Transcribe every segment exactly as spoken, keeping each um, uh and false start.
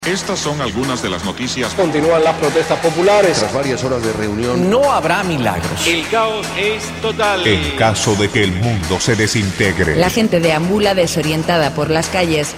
Estas son algunas de las noticias. Continúan las protestas populares. Tras varias horas de reunión, no habrá milagros. El caos es total. En caso de que el mundo se desintegre. La gente deambula desorientada por las calles.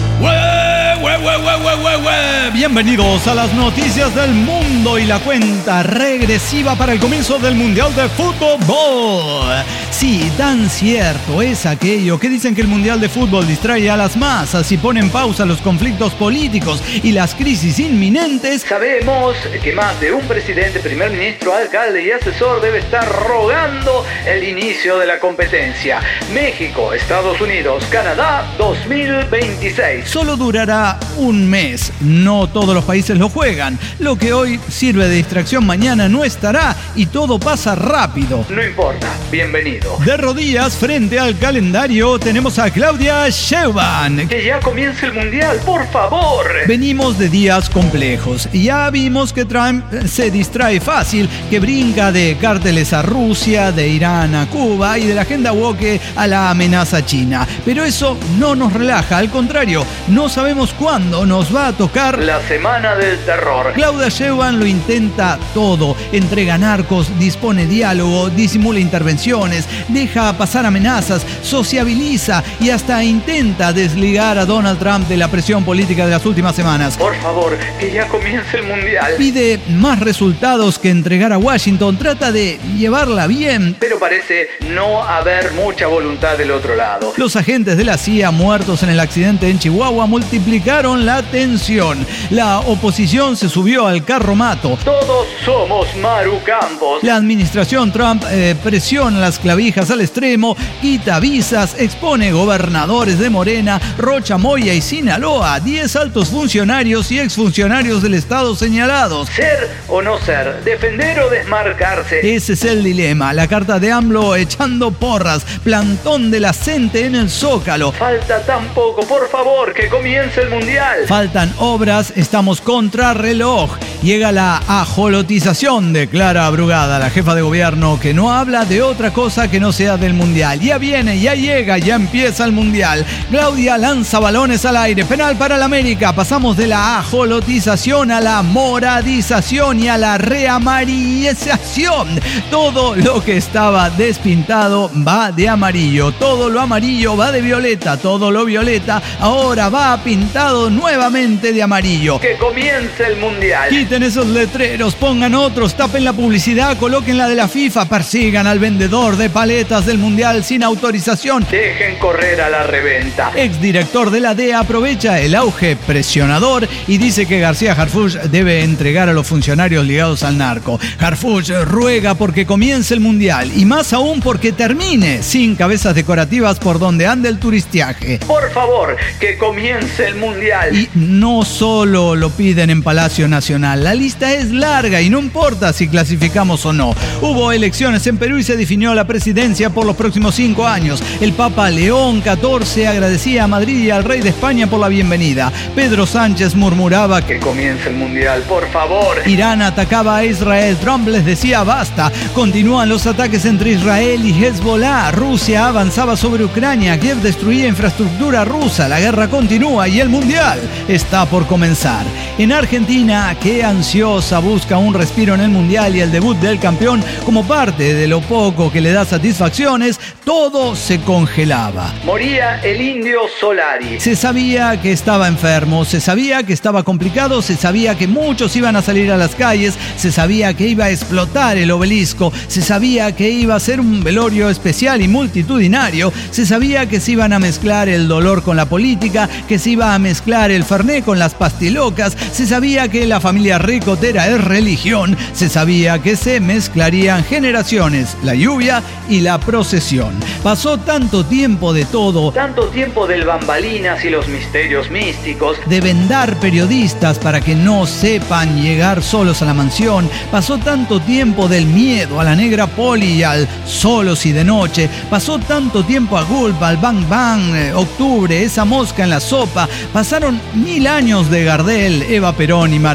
¡Hue, hue, hue, hue, hue, hue! Bienvenidos a las noticias del mundo y la cuenta regresiva para el comienzo del Mundial de Fútbol. Sí, tan cierto es aquello que dicen que el Mundial de Fútbol distrae a las masas y pone en pausa los conflictos políticos y las crisis inminentes. Sabemos que más de un presidente, primer ministro, alcalde y asesor debe estar rogando el inicio de la competencia. México, Estados Unidos, Canadá, dos mil veintiséis. Solo durará un mes. No todos los países lo juegan. Lo que hoy sirve de distracción mañana no estará y todo pasa rápido. No importa, bienvenido. De rodillas frente al calendario tenemos a Claudia Sheinbaum. Que ya comience el Mundial, por favor. Venimos de días complejos. Ya vimos que Trump se distrae fácil, que brinca de cárteles a Rusia, de Irán a Cuba y de la agenda woke a la amenaza china. Pero eso no nos relaja, al contrario, no sabemos cuándo nos va a tocar la semana del terror. Claudia Sheinbaum lo intenta todo. Entrega narcos, dispone diálogo, disimula intervenciones, deja pasar amenazas, sociabiliza y hasta intenta desligar a Donald Trump de la presión política de las últimas semanas. Por favor, que ya comience el Mundial. Pide más resultados que entregar a Washington. Trata de llevarla bien, pero parece no haber mucha voluntad del otro lado. Los agentes de la C I A muertos en el accidente en Chihuahua multiplicaron la tensión. La oposición se subió al carro mato. Todos somos marucambos. La administración Trump eh, presiona las clavijas al extremo, quita visas, expone gobernadores de Morena, Rocha, Moya y Sinaloa, diez altos funcionarios y exfuncionarios del estado señalados. Ser o no ser, defender o desmarcarse. Ese es el dilema. La carta de AMLO echando porras, plantón de la gente en el Zócalo. Falta tan poco, por favor, que comience el Mundial. Faltan obras, estamos contra reloj. Llega la ajolotización de Clara Brugada, la jefa de gobierno, que no habla de otra cosa que no sea del Mundial. Ya viene, ya llega, ya empieza el Mundial. Claudia lanza balones al aire. Penal para el América. Pasamos de la ajolotización a la moradización y a la reamarización. Todo lo que estaba despintado va de amarillo. Todo lo amarillo va de violeta. Todo lo violeta ahora va pintado nuevamente de amarillo. Que comience el Mundial. Quiten esos letreros, pongan otros, tapen la publicidad, coloquen la de la FIFA, persigan al vendedor de paletas del Mundial sin autorización. Dejen correr a la reventa. Exdirector de la D E A aprovecha el auge presionador y dice que García Harfuch debe entregar a los funcionarios ligados al narco. Harfuch ruega porque comience el Mundial y más aún porque termine sin cabezas decorativas por donde anda el turistiaje. Por favor, que comience el Mundial. Y no solo lo piden en Palacio Nacional, la lista es larga y no importa si clasificamos o no. Hubo elecciones en Perú y se definió la presidencia por los próximos cinco años. El Papa León catorce agradecía a Madrid y al rey de España por la bienvenida. Pedro Sánchez murmuraba que comience el Mundial, por favor. Irán atacaba a Israel, Trump les decía basta. Continúan los ataques entre Israel y Hezbollah. Rusia avanzaba sobre Ucrania, Kiev destruía infraestructura rusa. La guerra continúa y el Mundial está por comenzar. En Argentina, que ansiosa busca un respiro en el Mundial y el debut del campeón como parte de lo poco que le da satisfacciones, todo se congelaba. Moría el Indio Solari. Se sabía que estaba enfermo, se sabía que estaba complicado, se sabía que muchos iban a salir a las calles, se sabía que iba a explotar el obelisco, se sabía que iba a ser un velorio especial y multitudinario, se sabía que se iban a mezclar el dolor con la política, que se iba a mezclar el fernet con las pastilocas, se sabía que la familia ricotera es religión, se sabía que se mezclarían generaciones, la lluvia y la procesión. Pasó tanto tiempo de todo, tanto tiempo del bambalinas y los misterios místicos, de vendar periodistas para que no sepan llegar solos a la mansión, pasó tanto tiempo del miedo a la negra poli y al solos y de noche, pasó tanto tiempo a Gulp, al Bang Bang, eh, octubre, esa mosca en la sopa, pasaron mil años de Gardel, Eva Perón y Maradona,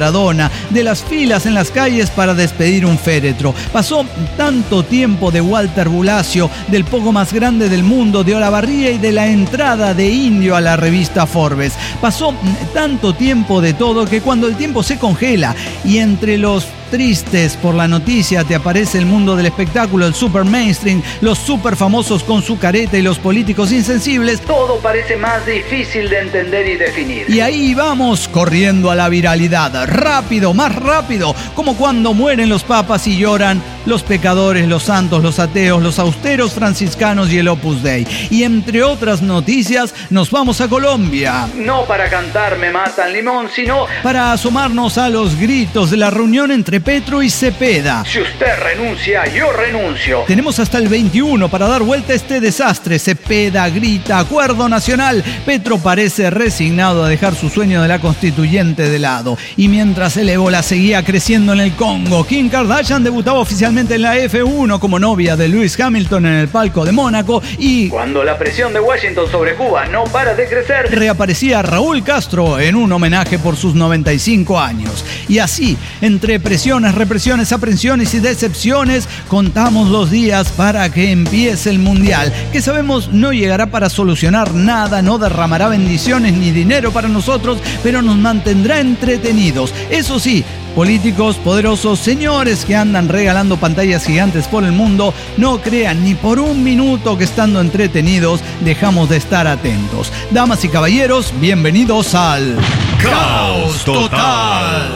mañana, de las filas en las calles para despedir un féretro. Pasó tanto tiempo de Walter Bulacio, del poco más grande del mundo, de Olavarría y de la entrada de Indio a la revista Forbes. Pasó tanto tiempo de todo que cuando el tiempo se congela y entre los tristes por la noticia te aparece el mundo del espectáculo, el super mainstream, los super famosos con su careta y los políticos insensibles, todo parece más difícil de entender y definir. Y ahí vamos corriendo a la viralidad, rápido, más rápido, como cuando mueren los papas y lloran los pecadores, los santos, los ateos, los austeros franciscanos y el Opus Dei. Y entre otras noticias nos vamos a Colombia. No para cantar Me Matan Limón, sino para asomarnos a los gritos de la reunión entre Petro y Cepeda. Si usted renuncia, yo renuncio. Tenemos hasta el veintiuno para dar vuelta a este desastre. Cepeda grita acuerdo nacional. Petro parece resignado a dejar su sueño de la constituyente de lado. Y mientras el ébola seguía creciendo en el Congo, Kim Kardashian debutaba oficialmente en la F uno como novia de Lewis Hamilton en el palco de Mónaco y cuando la presión de Washington sobre Cuba no para de crecer, reaparecía Raúl Castro en un homenaje por sus noventa y cinco años. Y así, entre presiones, represiones, aprensiones y decepciones, contamos los días para que empiece el Mundial, que sabemos no llegará para solucionar nada, no derramará bendiciones ni dinero para nosotros, pero nos mantendrá entretenidos. Eso sí, políticos poderosos, señores que andan regalando pantallas gigantes por el mundo, no crean ni por un minuto que estando entretenidos dejamos de estar atentos. Damas y caballeros, bienvenidos al Caos Total.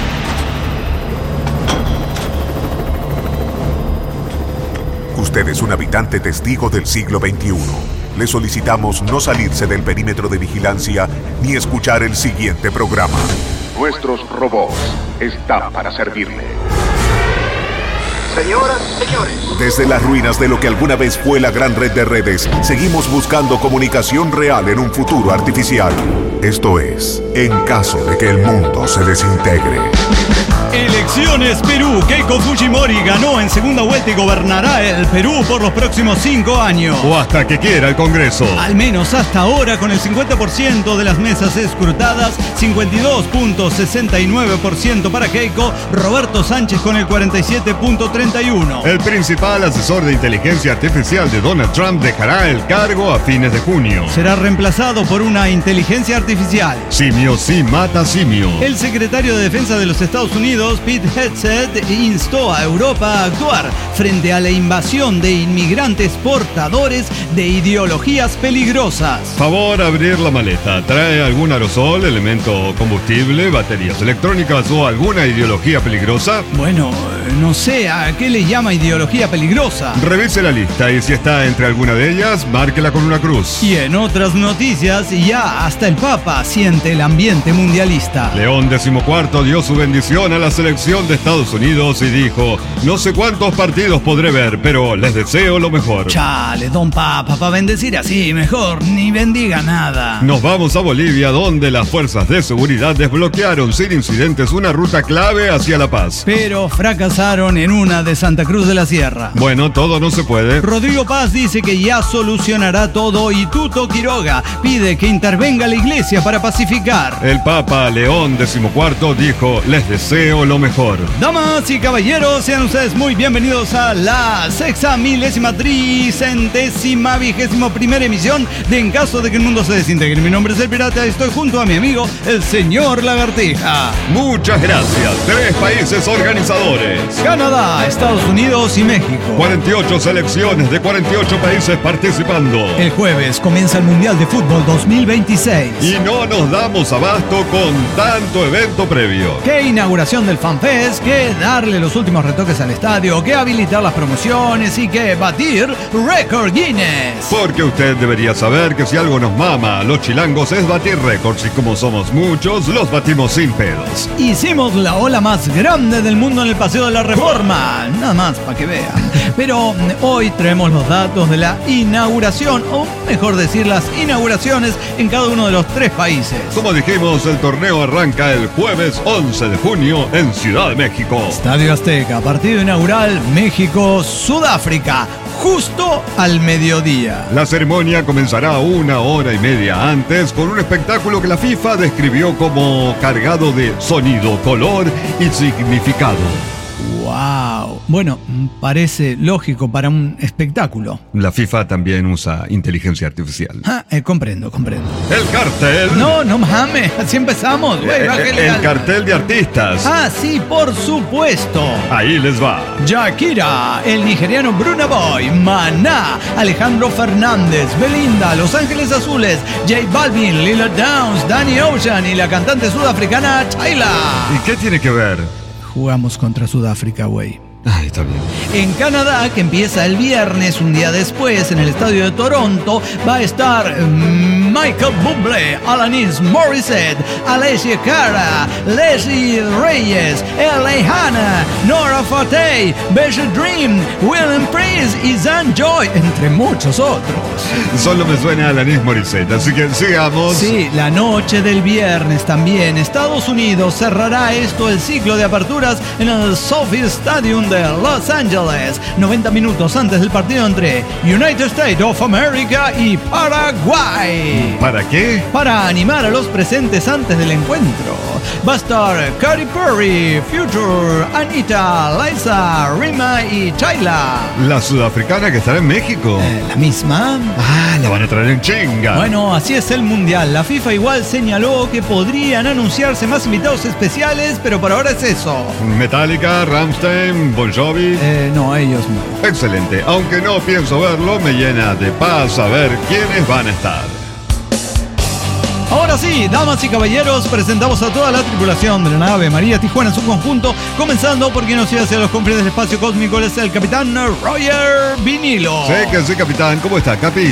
Usted es un habitante testigo del siglo veintiuno. Le solicitamos no salirse del perímetro de vigilancia ni escuchar el siguiente programa. Nuestros robots están para servirle. Señoras, señores. Desde las ruinas de lo que alguna vez fue la gran red de redes, seguimos buscando comunicación real en un futuro artificial. Esto es, en caso de que el mundo se desintegre. Elecciones Perú. Keiko Fujimori ganó en segunda vuelta y gobernará el Perú por los próximos cinco años. O hasta que quiera el Congreso. Al menos hasta ahora, con el cincuenta por ciento de las mesas escrutadas, cincuenta y dos punto sesenta y nueve por ciento para Keiko, Roberto Sánchez con el cuarenta y siete punto treinta y uno. El principal asesor de inteligencia artificial de Donald Trump dejará el cargo a fines de junio. Será reemplazado por una inteligencia artificial. Simio sí mata simio. El secretario de Defensa de los Estados Unidos, Pete Hegseth, instó a Europa a actuar frente a la invasión de inmigrantes portadores de ideologías peligrosas. Favor abrir la maleta. ¿Trae algún aerosol, elemento combustible, baterías electrónicas o alguna ideología peligrosa? Bueno, no sé, ¿a qué le llama ideología peligrosa? Revise la lista y si está entre alguna de ellas, márquela con una cruz. Y en otras noticias, ya hasta el Papa siente el ambiente mundialista. León decimocuarto dio su bendición a la selección de Estados Unidos y dijo: no sé cuántos partidos podré ver, pero les deseo lo mejor. Chale, don Papa, para bendecir así, mejor ni bendiga nada. Nos vamos a Bolivia, donde las fuerzas de seguridad desbloquearon sin incidentes una ruta clave hacia La Paz. Pero fracasaron en una de Santa Cruz de la Sierra. Bueno, todo no se puede. Rodrigo Paz dice que ya solucionará todo y Tuto Quiroga pide que intervenga la iglesia para pacificar. El Papa León decimocuarto dijo: les deseo lo mejor. Damas y caballeros, sean ustedes muy bienvenidos a la sexta milésima tricentésima vigésimo primera emisión de En caso de que el mundo se desintegre. Mi nombre es El Pirata y estoy junto a mi amigo, el señor Lagartija. Muchas gracias. Tres países organizadores: Canadá, Estados Unidos y México. cuarenta y ocho selecciones de cuarenta y ocho países participando. El jueves comienza el Mundial de Fútbol dos mil veintiséis. Y no nos damos abasto con tanto evento previo. ¿Qué inauguración del FanFest? ¿Qué darle los últimos retoques al estadio? ¿Qué habilitar las promociones? ¿Y qué batir récord Guinness? Porque usted debería saber que si algo nos mama a los chilangos es batir récords, y como somos muchos, los batimos sin pedos. Hicimos la ola más grande del mundo en el Paseo de la reforma. Nada más, para que vean. Pero hoy traemos los datos de la inauguración, o mejor decir, las inauguraciones en cada uno de los tres países. Como dijimos, el torneo arranca el jueves once de junio en Ciudad de México. Estadio Azteca, partido inaugural México-Sudáfrica, justo al mediodía. La ceremonia comenzará una hora y media antes con un espectáculo que la FIFA describió como cargado de sonido, color y significado. ¡Wow! Bueno, parece lógico para un espectáculo. La FIFA también usa inteligencia artificial. Ah, eh, comprendo, comprendo. El cartel. No, no mames, así empezamos. Güey, eh, eh, el cartel de artistas. Ah, sí, por supuesto. Ahí les va. Shakira, el nigeriano Burna Boy, Maná, Alejandro Fernández, Belinda, Los Ángeles Azules, J Balvin, Lila Downs, Danny Ocean y la cantante sudafricana Tyla. ¿Y qué tiene que ver? Jugamos contra Sudáfrica, güey. Ah, está bien. En Canadá, que empieza el viernes, un día después, en el estadio de Toronto, va a estar Michael Bublé, Alanis Morissette, Alessia Cara, Leslie Reyes, L A Hanna, Nora Fatey, Beige Dream, William Prince y Zan Joy, entre muchos otros. Solo me suena a Alanis Morissette, así que sigamos. Sí, la noche del viernes también, Estados Unidos cerrará esto el ciclo de aperturas en el SoFi Stadium de Los Ángeles, noventa minutos antes del partido entre United States of America y Paraguay. ¿Para qué? Para animar a los presentes antes del encuentro. Va a estar Katy Perry, Future, Anita, Liza, Rima y Tyla. La sudafricana que estará en México. Eh, ¿La misma? Ah, la van a traer en chinga. Bueno, así es el mundial. La FIFA igual señaló que podrían anunciarse más invitados especiales, pero por ahora es eso. Metallica, Rammstein, Bon Jovi. Eh, no, ellos no. Excelente. Aunque no pienso verlo, me llena de paz saber quiénes van a estar. Ahora sí, damas y caballeros, presentamos a toda la tripulación de la nave María Tijuana en su conjunto, comenzando por quien nos lleva hacia los confines del espacio cósmico, es el capitán Roger Vinilo. Sí, que sí, capitán. ¿Cómo está, Capi?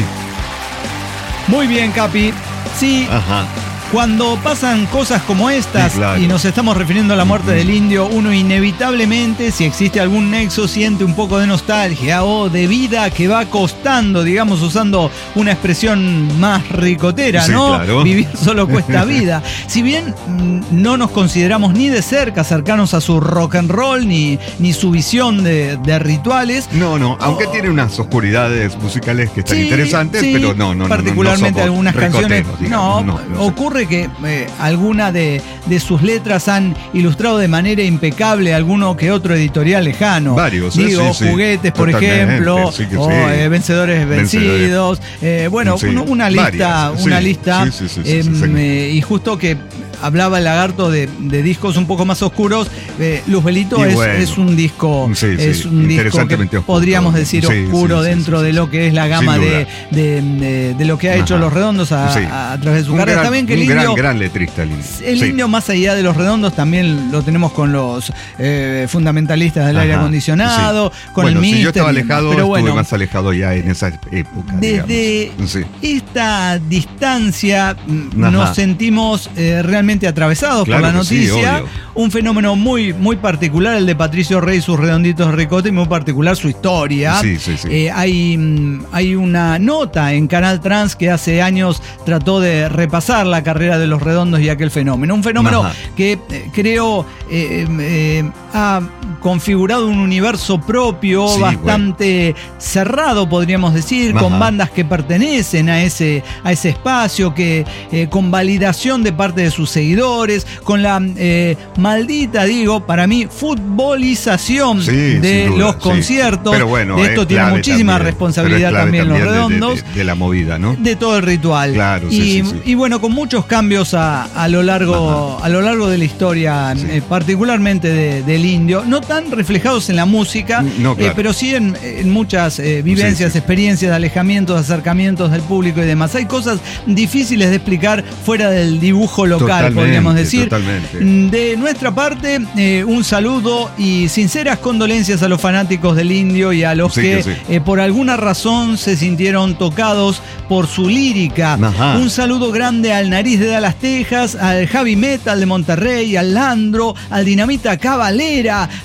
Muy bien, Capi. Sí. Ajá. Cuando pasan cosas como estas, sí, claro, y nos estamos refiriendo a la muerte del indio, uno inevitablemente, si existe algún nexo, siente un poco de nostalgia o de vida que va costando, digamos, usando una expresión más ricotera, sí, ¿no? Claro. Vivir solo cuesta vida. Si bien no nos consideramos ni de cerca cercanos a su rock and roll, ni, ni su visión de, de rituales. No, no, aunque oh, tiene unas oscuridades musicales que están sí, interesantes, sí, pero no, no, particularmente no, no, no algunas canciones. Digamos, no, no, no ocurre que eh, alguna de, de sus letras han ilustrado de manera impecable alguno que otro editorial lejano. Varios, Digo, sí, sí, Juguetes, por totalmente, ejemplo, sí o sí. eh, Vencedores Vencidos. Eh, bueno, sí, una, una lista, varias, una sí, lista. Sí, sí, sí, eh, sí, sí, sí. Eh, y justo que hablaba el lagarto de, de discos un poco más oscuros. Eh, Luzbelito es, bueno, es un disco, sí, sí, es un disco que oscuro, podríamos decir sí, oscuro sí, sí, dentro sí, sí, de lo que es la gama de, de, de, de lo que ha Ajá. hecho Los Redondos a, sí. a, a través de su un carrera. Gran, también que el un indio, gran, gran letrista el indio. El sí. indio, más allá de Los Redondos, también lo tenemos con los eh, fundamentalistas del Ajá. aire acondicionado, sí. con bueno, el Mister. Si yo estaba alejado, pero bueno, estuve más alejado ya en esa época. Desde sí. esta distancia Ajá. nos sentimos eh, realmente atravesados claro por la noticia. Sí, un fenómeno muy, muy particular, el de Patricio Rey, sus redonditos de ricota, y muy particular su historia. Sí, sí, sí. Eh, hay, hay una nota en Canal Trans que hace años trató de repasar la carrera de Los Redondos y aquel fenómeno. Un fenómeno Ajá. que eh, creo eh, eh, ha configurado un universo propio sí, bastante bueno. cerrado, podríamos decir, Ajá. con bandas que pertenecen a ese, a ese espacio, que eh, con validación de parte de sus seguidores, con la eh, maldita, digo, para mí, futbolización sí, de duda, los conciertos. Sí. Pero bueno, de esto tiene muchísima también, responsabilidad también, también Los Redondos. De, de, de la movida, ¿no? De todo el ritual. Claro, y, sí, sí, sí. y bueno, con muchos cambios a, a lo largo Ajá. a lo largo de la historia, sí. eh, particularmente de, del indio, no tan reflejados en la música, no, claro. eh, pero sí en, en muchas eh, vivencias, sí, sí. experiencias, alejamientos, acercamientos del público y demás. Hay cosas difíciles de explicar fuera del dibujo local, totalmente, podríamos decir. Totalmente. De nuestra parte, eh, un saludo y sinceras condolencias a los fanáticos del indio y a los sí, que, que sí. eh, por alguna razón se sintieron tocados por su lírica. Ajá. Un saludo grande al Nariz de Dallas, Texas, al Heavy Metal de Monterrey, al Landro, al Dinamita Cabalera, a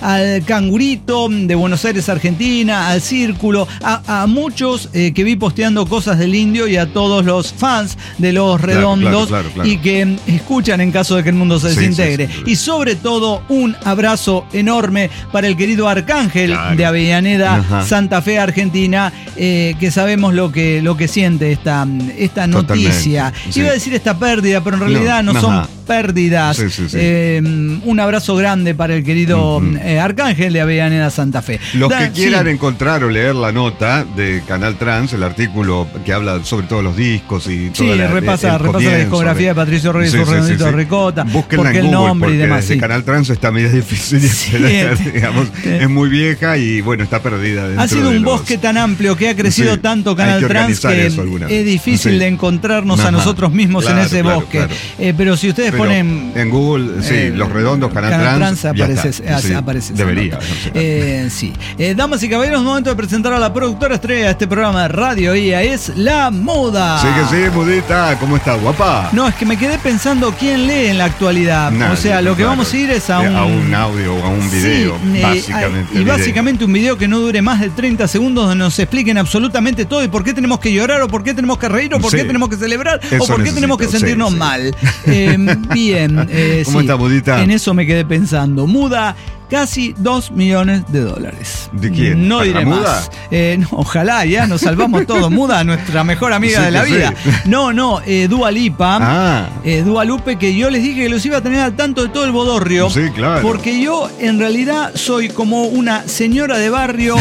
al Cangurito de Buenos Aires, Argentina, al Círculo, a, a muchos eh, que vi posteando cosas del Indio y a todos los fans de Los Redondos, claro, claro, claro, claro. y que escuchan en caso de que el mundo se Sí, desintegre. sí, sí, sí. Y sobre todo, un abrazo enorme para el querido Arcángel Claro. de Avellaneda, Ajá. Santa Fe, Argentina, eh, que sabemos lo que, lo que siente esta, esta noticia. Totalmente, sí. Iba a decir esta pérdida, pero en realidad no, No, son ajá. pérdidas. Sí, sí, sí. Eh, un abrazo grande para el querido Ujú. eh, Arcángel de Avellaneda, Santa Fe. Los Da- que quieran sí. encontrar o leer la nota de Canal Trans, el artículo que habla sobre todos los discos y Sí, toda la, repasa, el repasa la comienzo discografía de Patricio Reyes, Sí, su sí, redondito sí, de sí. ricota, Búsquenla porque en el Google, nombre y porque demás. desde Sí. Canal Trans está medio difícil de Sí. leer, digamos. Es muy vieja y bueno, está perdida dentro Ha sido de un los- bosque tan amplio que ha crecido Sí, tanto hay Canal que Trans organizar que eso alguna vez. es difícil Sí. de encontrarnos a Ajá. nosotros mismos Claro, en ese claro, bosque. claro. Eh, pero si ustedes Pero ponen en Google, sí, eh, Los Redondos, Canal, Canal Trans, Trans ya aparece, está. hace- Sí, aparece esa debería. nota. no sé. Eh, sí. Eh, damas y caballeros, momento de presentar a la productora estrella de este programa de radio. Ella es La Moda. Sí que sí, Mudita, ¿cómo estás, guapa? No, es que me quedé pensando quién lee en la actualidad. Nadie, o sea, lo que claro. vamos a ir es a Eh, un, a un audio o a un video, Sí, eh, básicamente. Y video. básicamente un video que no dure más de treinta segundos donde nos expliquen absolutamente todo y por qué tenemos que llorar o por qué tenemos que reír o por Sí. qué tenemos que celebrar Eso o por qué tenemos que necesito, sentirnos sí, sí. mal. Eh, bien. eh, ¿Cómo sí, está, Mudita? En eso me quedé pensando. Muda casi dos millones de dólares. ¿De quién? No ¿Para diré la Muda? más. Eh, no, ojalá, ya nos salvamos todos. Muda, nuestra mejor amiga Sí de la que vida. sí. No, no, eh, Dua Lipa. Ah. Eh, Dua Lupe, que yo les dije que los iba a tener al tanto de todo el bodorrio. Sí, claro. Porque yo en realidad soy como una señora de barrio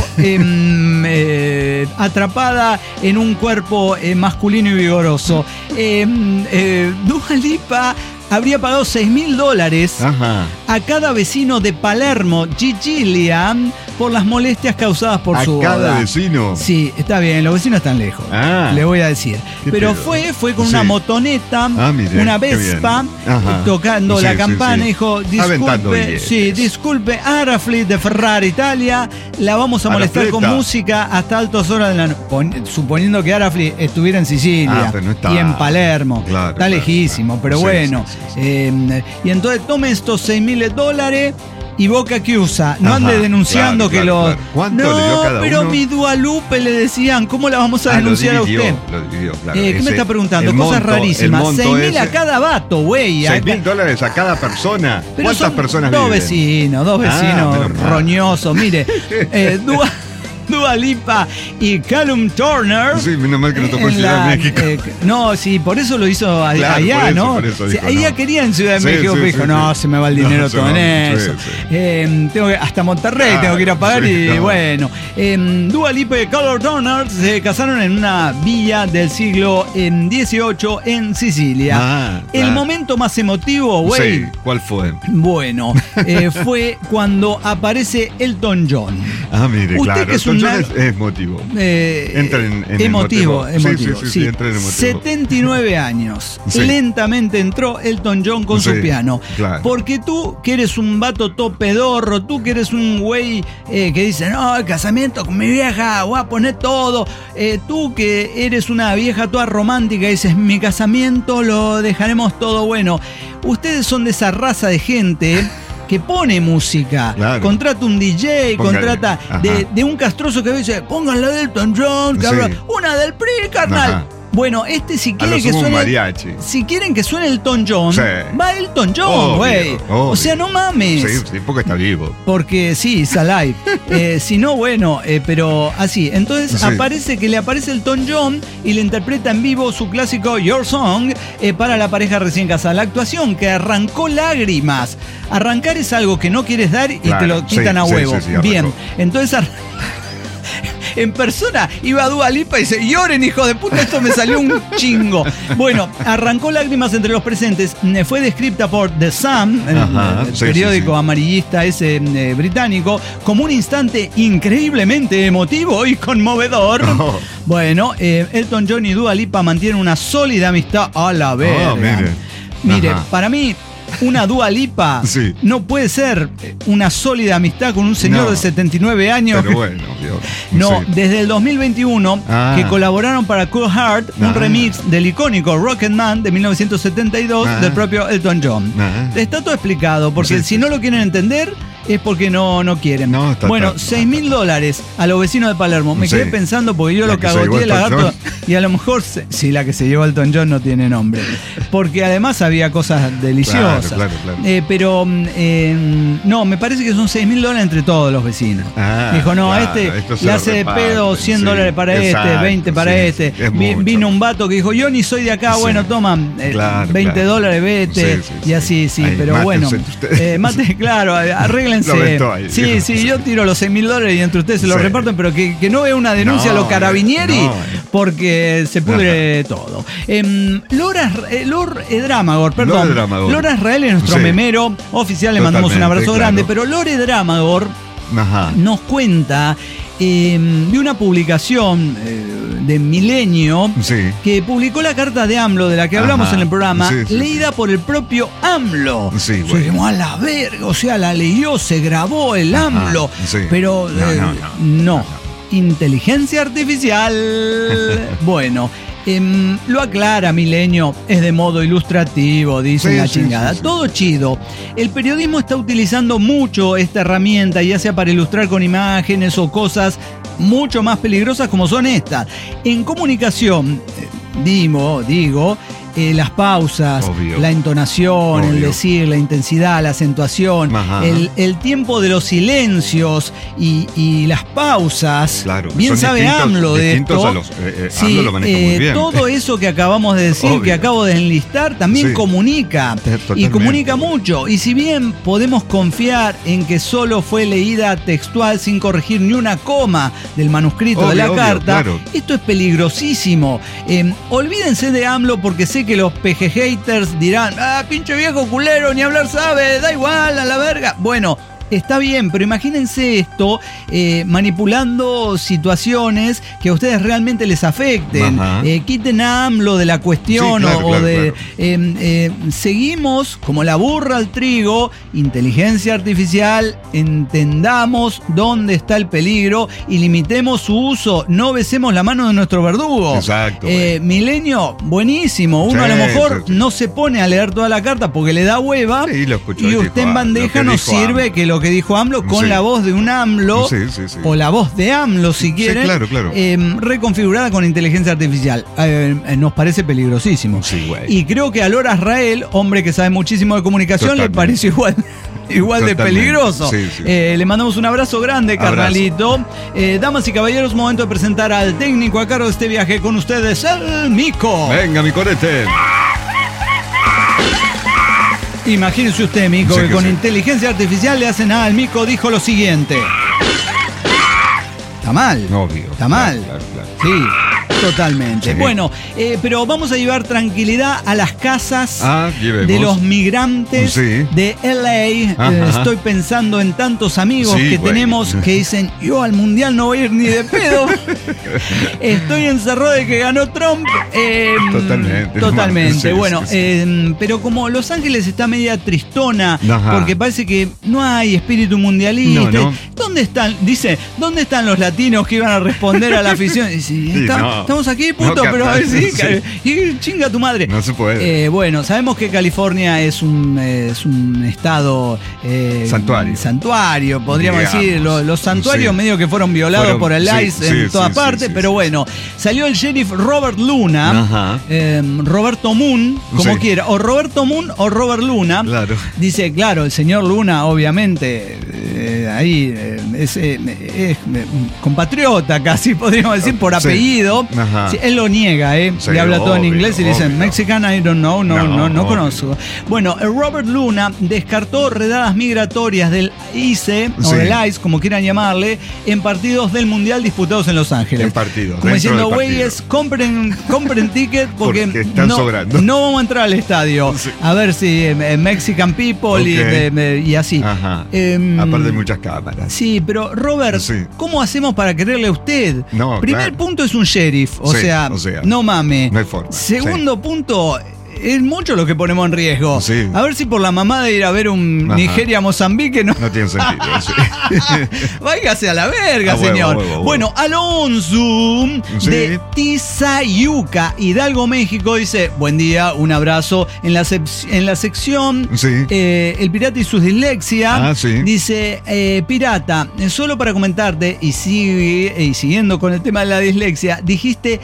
em, eh, atrapada en un cuerpo eh, masculino y vigoroso. Em, eh, Dua Lipa habría pagado seis mil dólares Ajá. a cada vecino de Palermo, Gigilian, por las molestias causadas por ¿A su cada boda. vecino? Sí, está bien, los vecinos están lejos. Ah. Le voy a decir. ¿Qué Pero pedo? fue, fue con Sí. una motoneta, Ah, mire, una qué Vespa, bien. Ajá. tocando Sí, la sí, campana, sí. dijo, Aventando disculpe, billetes. sí, disculpe, Araflit de Ferrari Italia, la vamos a molestar Arafleta. con música hasta altas horas de la noche. Suponiendo que Araflit estuviera en Sicilia Ah, pero no está. y en Palermo. Claro, está claro, lejísimo, claro. pero Sí, bueno. sí, sí, sí. Eh, y entonces tome estos seis mil dólares y Boca que usa. No Ajá, ande denunciando claro, que claro, los. claro. ¿Cuánto no, le dio cada pero uno? mi Dualupe le decían, ¿cómo la vamos a Ah, lo denunciar a dividió, usted? Lo dividió, claro. Eh, ¿Qué me Ese- está preguntando? el Cosas monto- el rarísimas. monto seis mil a ese- cada vato, güey. seis mil dólares a cada persona. Pero ¿Cuántas son personas dos viven? vecinos, dos Ah, vecinos menos mal. roñosos. Mire, eh, Dua, Dua Lipa y Callum Turner. Sí, menos mal que no tocó en en Ciudad la- de México. eh, no, sí, por eso lo hizo a- Claro, allá, por eso, ¿no? por eso Sí, dijo, ella no. quería en Ciudad de Sí, México, sí, pero dijo, sí, no, sí. se me va el No, dinero se todo en va, eso. sí, sí. Eh, tengo que, hasta Monterrey Claro, tengo que ir a pagar sí, y claro. bueno. Eh, Dua Lipa y Callum Turner se casaron en una villa del siglo dieciocho en Sicilia. Ah, El claro. momento más emotivo, güey. Sí, ¿cuál fue? Bueno, eh, fue cuando aparece Elton John. Ah, mire, Usted claro. que es Elton un John na- es, es emotivo. Eh, Entra en- en emotivo, emotivo. emotivo. Sí, sí, sí, sí, entra en emotivo. setenta y nueve años. Sí. Lentamente entró Elton John con su Sí, piano. claro. Porque tú, que eres un vato topedorro, tú que eres un güey eh, que dice, no, el casamiento con mi vieja, voy a poner todo. Eh, tú que eres una vieja toda romántica y dices, mi casamiento lo dejaremos todo bueno. Ustedes son de esa raza de gente que pone música, Claro. contrata un D J, Póngale. contrata Ajá. de, de un castroso que dice, pónganle a Elton John, que Sí. habla, una del P R I, carnal. Ajá. Bueno, este si A quiere lo que sumo un suene. mariachi. Si quieren que suene Elton John, Sí. va Elton John, Obvio, güey. O obvio. sea, no mames. Sí, sí, porque está vivo. Porque sí, Salai. eh, si no, bueno, eh, pero así. Entonces Sí. aparece que le aparece Elton John y le interpreta en vivo su clásico Your Song eh, para la pareja recién casada. La actuación que arrancó lágrimas. Arrancar es algo que no quieres dar y Claro, te lo quitan sí, a sí, huevo. sí, sí, arrancó. Bien, entonces ar- en persona iba a Dua Lipa y dice, lloren hijo de puta, esto me salió un chingo. Bueno, arrancó lágrimas entre los presentes. Eh, Fue descrita por The Sun, el, Ajá, el sí, periódico sí, sí. amarillista ese eh, británico, como un instante increíblemente emotivo y conmovedor. Oh. Bueno, eh, Elton John y Dua Lipa mantienen una sólida amistad a la verga. Oh, mire. Mire, Ajá. para mí, una Dua Lipa Sí. no puede ser una sólida amistad con un señor No. de setenta y nueve años. Pero bueno, Dios. No, Sí. desde el dos mil veintiuno, Ah. que colaboraron para Cool Heart, un Ah. remix del icónico Rocketman de mil novecientos setenta y dos Ah. del propio Elton John. Ah. Está todo explicado, porque Sí, si sí, no sí. lo quieren entender, es porque no, no quieren. No, está, bueno, está, seis mil dólares a los vecinos de Palermo. Me Sí. quedé pensando porque yo La lo que se cagoteé llevó el Elton lagarto. John. Y a lo mejor, se- sí, la que se llevó Elton John no tiene nombre. Porque además había cosas deliciosas. Claro, claro, claro. Eh, pero, mm, eh, no, me parece que son seis mil dólares entre todos los vecinos. Ah, Dijo, no, claro, este esto se le lo hace de reparten, pedo cien sí, dólares para exacto, este, veinte para sí, este. sí, es Vi- mucho. Vino un vato que dijo, yo ni soy de acá, Sí. bueno, toma, eh, Claro, veinte claro. dólares, vete. Sí, sí, y así, sí, sí. Ahí, pero bueno. mátense entre ustedes. Eh, mate, claro, arréglense. Lo aventó ahí. Sí, sí, yo tiro los seis mil dólares y entre ustedes se los Sí. reparten, pero que, que no vea una denuncia No, a los carabinieri, no. porque se pudre todo. Em, Lora, eh, Lord Edramagor, perdón. Lord Edramagor. Lora Israel es nuestro Sí. memero oficial, le mandamos un Totalmente, abrazo claro. grande, pero Lord Edramagor Ajá. nos cuenta eh, de una publicación eh, de Milenio Sí. que publicó la carta de AMLO de la que hablamos Ajá. en el programa, Sí, sí, leída por el propio AMLO. Sí, Yo bueno. dijimos, a la verga, o sea, la leyó, se grabó el Ajá, AMLO, sí. pero No, eh, no, no, no. inteligencia artificial. Bueno. em, lo aclara Milenio, es de modo ilustrativo, dice Sí, la sí, chingada. sí, sí. Todo chido. El periodismo está utilizando mucho esta herramienta, ya sea para ilustrar con imágenes o cosas mucho más peligrosas como son estas. En comunicación, eh, digo, digo, eh, las pausas, Obvio. la entonación, el Obvio. decir, la intensidad, la acentuación, Ajá. el, el tiempo de los silencios y, y las pausas. Claro, Bien son sabe distintos- AMLO de distintos esto. a los- eh, eh, Sí, AMLO lo maneja muy eh, bien. todo eso que acabamos de decir, Obvio. que acabo de enlistar, también Sí. comunica. Y Totalmente. comunica mucho. Y si bien podemos confiar en que solo fue leída textual sin corregir ni una coma del manuscrito Obvio, de la obvio, carta, claro. esto es peligrosísimo. Eh, olvídense de AMLO porque sé que los P G haters dirán, ah, pinche viejo culero, ni hablar sabe, da igual, a la verga. Bueno. Está bien, pero imagínense esto eh, manipulando situaciones que a ustedes realmente les afecten. Ajá. Eh, quiten a AMLO de la cuestión Sí, claro, o, o claro, de... claro. eh, eh, seguimos como la burra al trigo, inteligencia artificial, entendamos dónde está el peligro y limitemos su uso. No besemos la mano de nuestro verdugo. Exacto, Eh, Milenio, buenísimo. Uno Sí, a lo mejor sí, sí. no se pone a leer toda la carta porque le da hueva. Sí, lo escuchó, y dijo, usted en ah, bandeja lo que nos dijo sirve AMLO. que lo que dijo AMLO con Sí. la voz de un AMLO Sí, sí, sí. o la voz de AMLO si quieren, claro, claro. eh, reconfigurada con inteligencia artificial. Eh, eh, nos parece peligrosísimo. Sí, güey. Y creo que a Lora Israel, hombre que sabe muchísimo de comunicación, Totalmente. le pareció igual. Igual de Totalmente. peligroso. Sí, sí. Eh, le mandamos un abrazo grande, Abrazo. carnalito. Eh, damas y caballeros, momento de presentar al técnico a cargo de este viaje con ustedes, el Mico. Venga, mi corete. Imagínese usted, Mico, Sí que que con sí. inteligencia artificial le hacen nada. El Mico dijo lo siguiente. Está mal. Obvio. Está mal. Claro, claro, claro. Sí, totalmente. Sí. Bueno, eh, pero vamos a llevar tranquilidad a las casas Ah, llevemos. de los migrantes Sí. de L A. Eh, Ajá. estoy pensando en tantos amigos Sí, que güey. tenemos que dicen, yo al mundial no voy a ir ni de pedo. Estoy encerrado de que ganó Trump. Eh, Totalmente. Totalmente. Sí, bueno, sí, sí. eh, pero como Los Ángeles está media tristona, Ajá. porque parece que no hay espíritu mundialista. No, no. ¿Dónde están? Dice, ¿dónde están los latinos que iban a responder a la afición? Y dice, Sí, "Está- no. estamos aquí, puto, No, pero capaz, sí, sí. y chinga tu madre. No se puede. Eh, bueno, sabemos que California es un, eh, es un estado eh, Santuario. santuario, podríamos Digamos. decir. Los, los santuarios Sí. medio que fueron violados Fueron- por el sí, ICE sí, en toda sí, parte, sí, pero sí, bueno, salió el sheriff Robert Luna, Ajá. eh, Roberto Moon, como Sí. quiera, o Roberto Moon o Robert Luna. Claro. Dice, claro, el señor Luna, obviamente, eh, ahí eh, es, eh, es, eh, compatriota casi, podríamos decir, por Sí. apellido. Ajá. Sí, él lo niega, ¿eh? Sí, Le habla todo en obvio, inglés y le dice, obvio. Mexican, I don't know, no, no, No, no, obvio. conozco. Bueno, eh, Robert Luna descartó redadas migratorias del I C E, o Sí. del ICE, como quieran llamarle, en partidos del Mundial disputados en Los Ángeles. En partidos, Como dentro diciendo, del partido. güeyes, compren, compren ticket porque, Porque están no, sobrando. no vamos a entrar al estadio. Sí. A ver si eh, Mexican people y, Ok. eh, eh, y así. Ajá. Em, Aparte de muchas cámaras. Sí, pero Robert, Sí. ¿cómo hacemos para creerle a usted? No, Primer claro. punto es un sheriff, o, Sí, sea, o sea, no mame. no hay forma. Segundo punto, es mucho lo que ponemos en riesgo. Sí. A ver si por la mamá de ir a ver un Nigeria-Mozambique no... No tiene sentido. Sí. Váyase a la verga, A huevo, señor. a huevo, a huevo. Bueno, Alonso Sí. de Tizayuca, Hidalgo, México, dice: buen día, un abrazo. En la, sec- en la sección Sí. eh, El Pirata y su dislexia, Ah, sí. dice: eh, Pirata, eh, solo para comentarte, y, sigue, y siguiendo con el tema de la dislexia, dijiste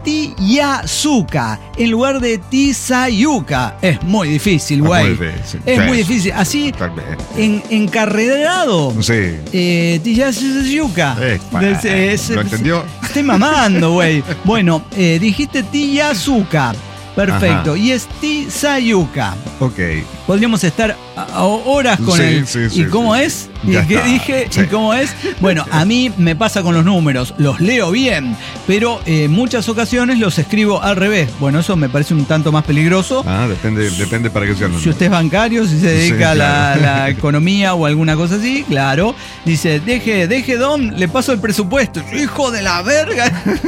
Tiyazuca en lugar de Tizayuca. Es muy difícil, Ah, güey. muy difícil. Es Sí. muy difícil. Así, Tal vez. en, encarrerado. Sí. Eh, Tiyazuca. Eh, Es- es- ¿lo entendió? Estoy mamando, güey. Bueno, eh, dijiste Tiyazuca. Perfecto. Ajá. Y es Tizayuca. Ok. Podríamos estar a- a horas con Sí, él. sí, ¿Y sí, cómo sí, es? sí. ¿Y Ya qué está. dije? Sí. ¿Y cómo es? Bueno, a mí me pasa con los números. Los leo bien, pero en muchas ocasiones los escribo al revés. Bueno, eso me parece un tanto más peligroso. Ah, depende, depende para qué sea. Si usted es bancario, si se dedica Sí, a la, claro. la economía o alguna cosa así, claro. Dice, deje, deje, Don, le paso el presupuesto. Hijo de la verga.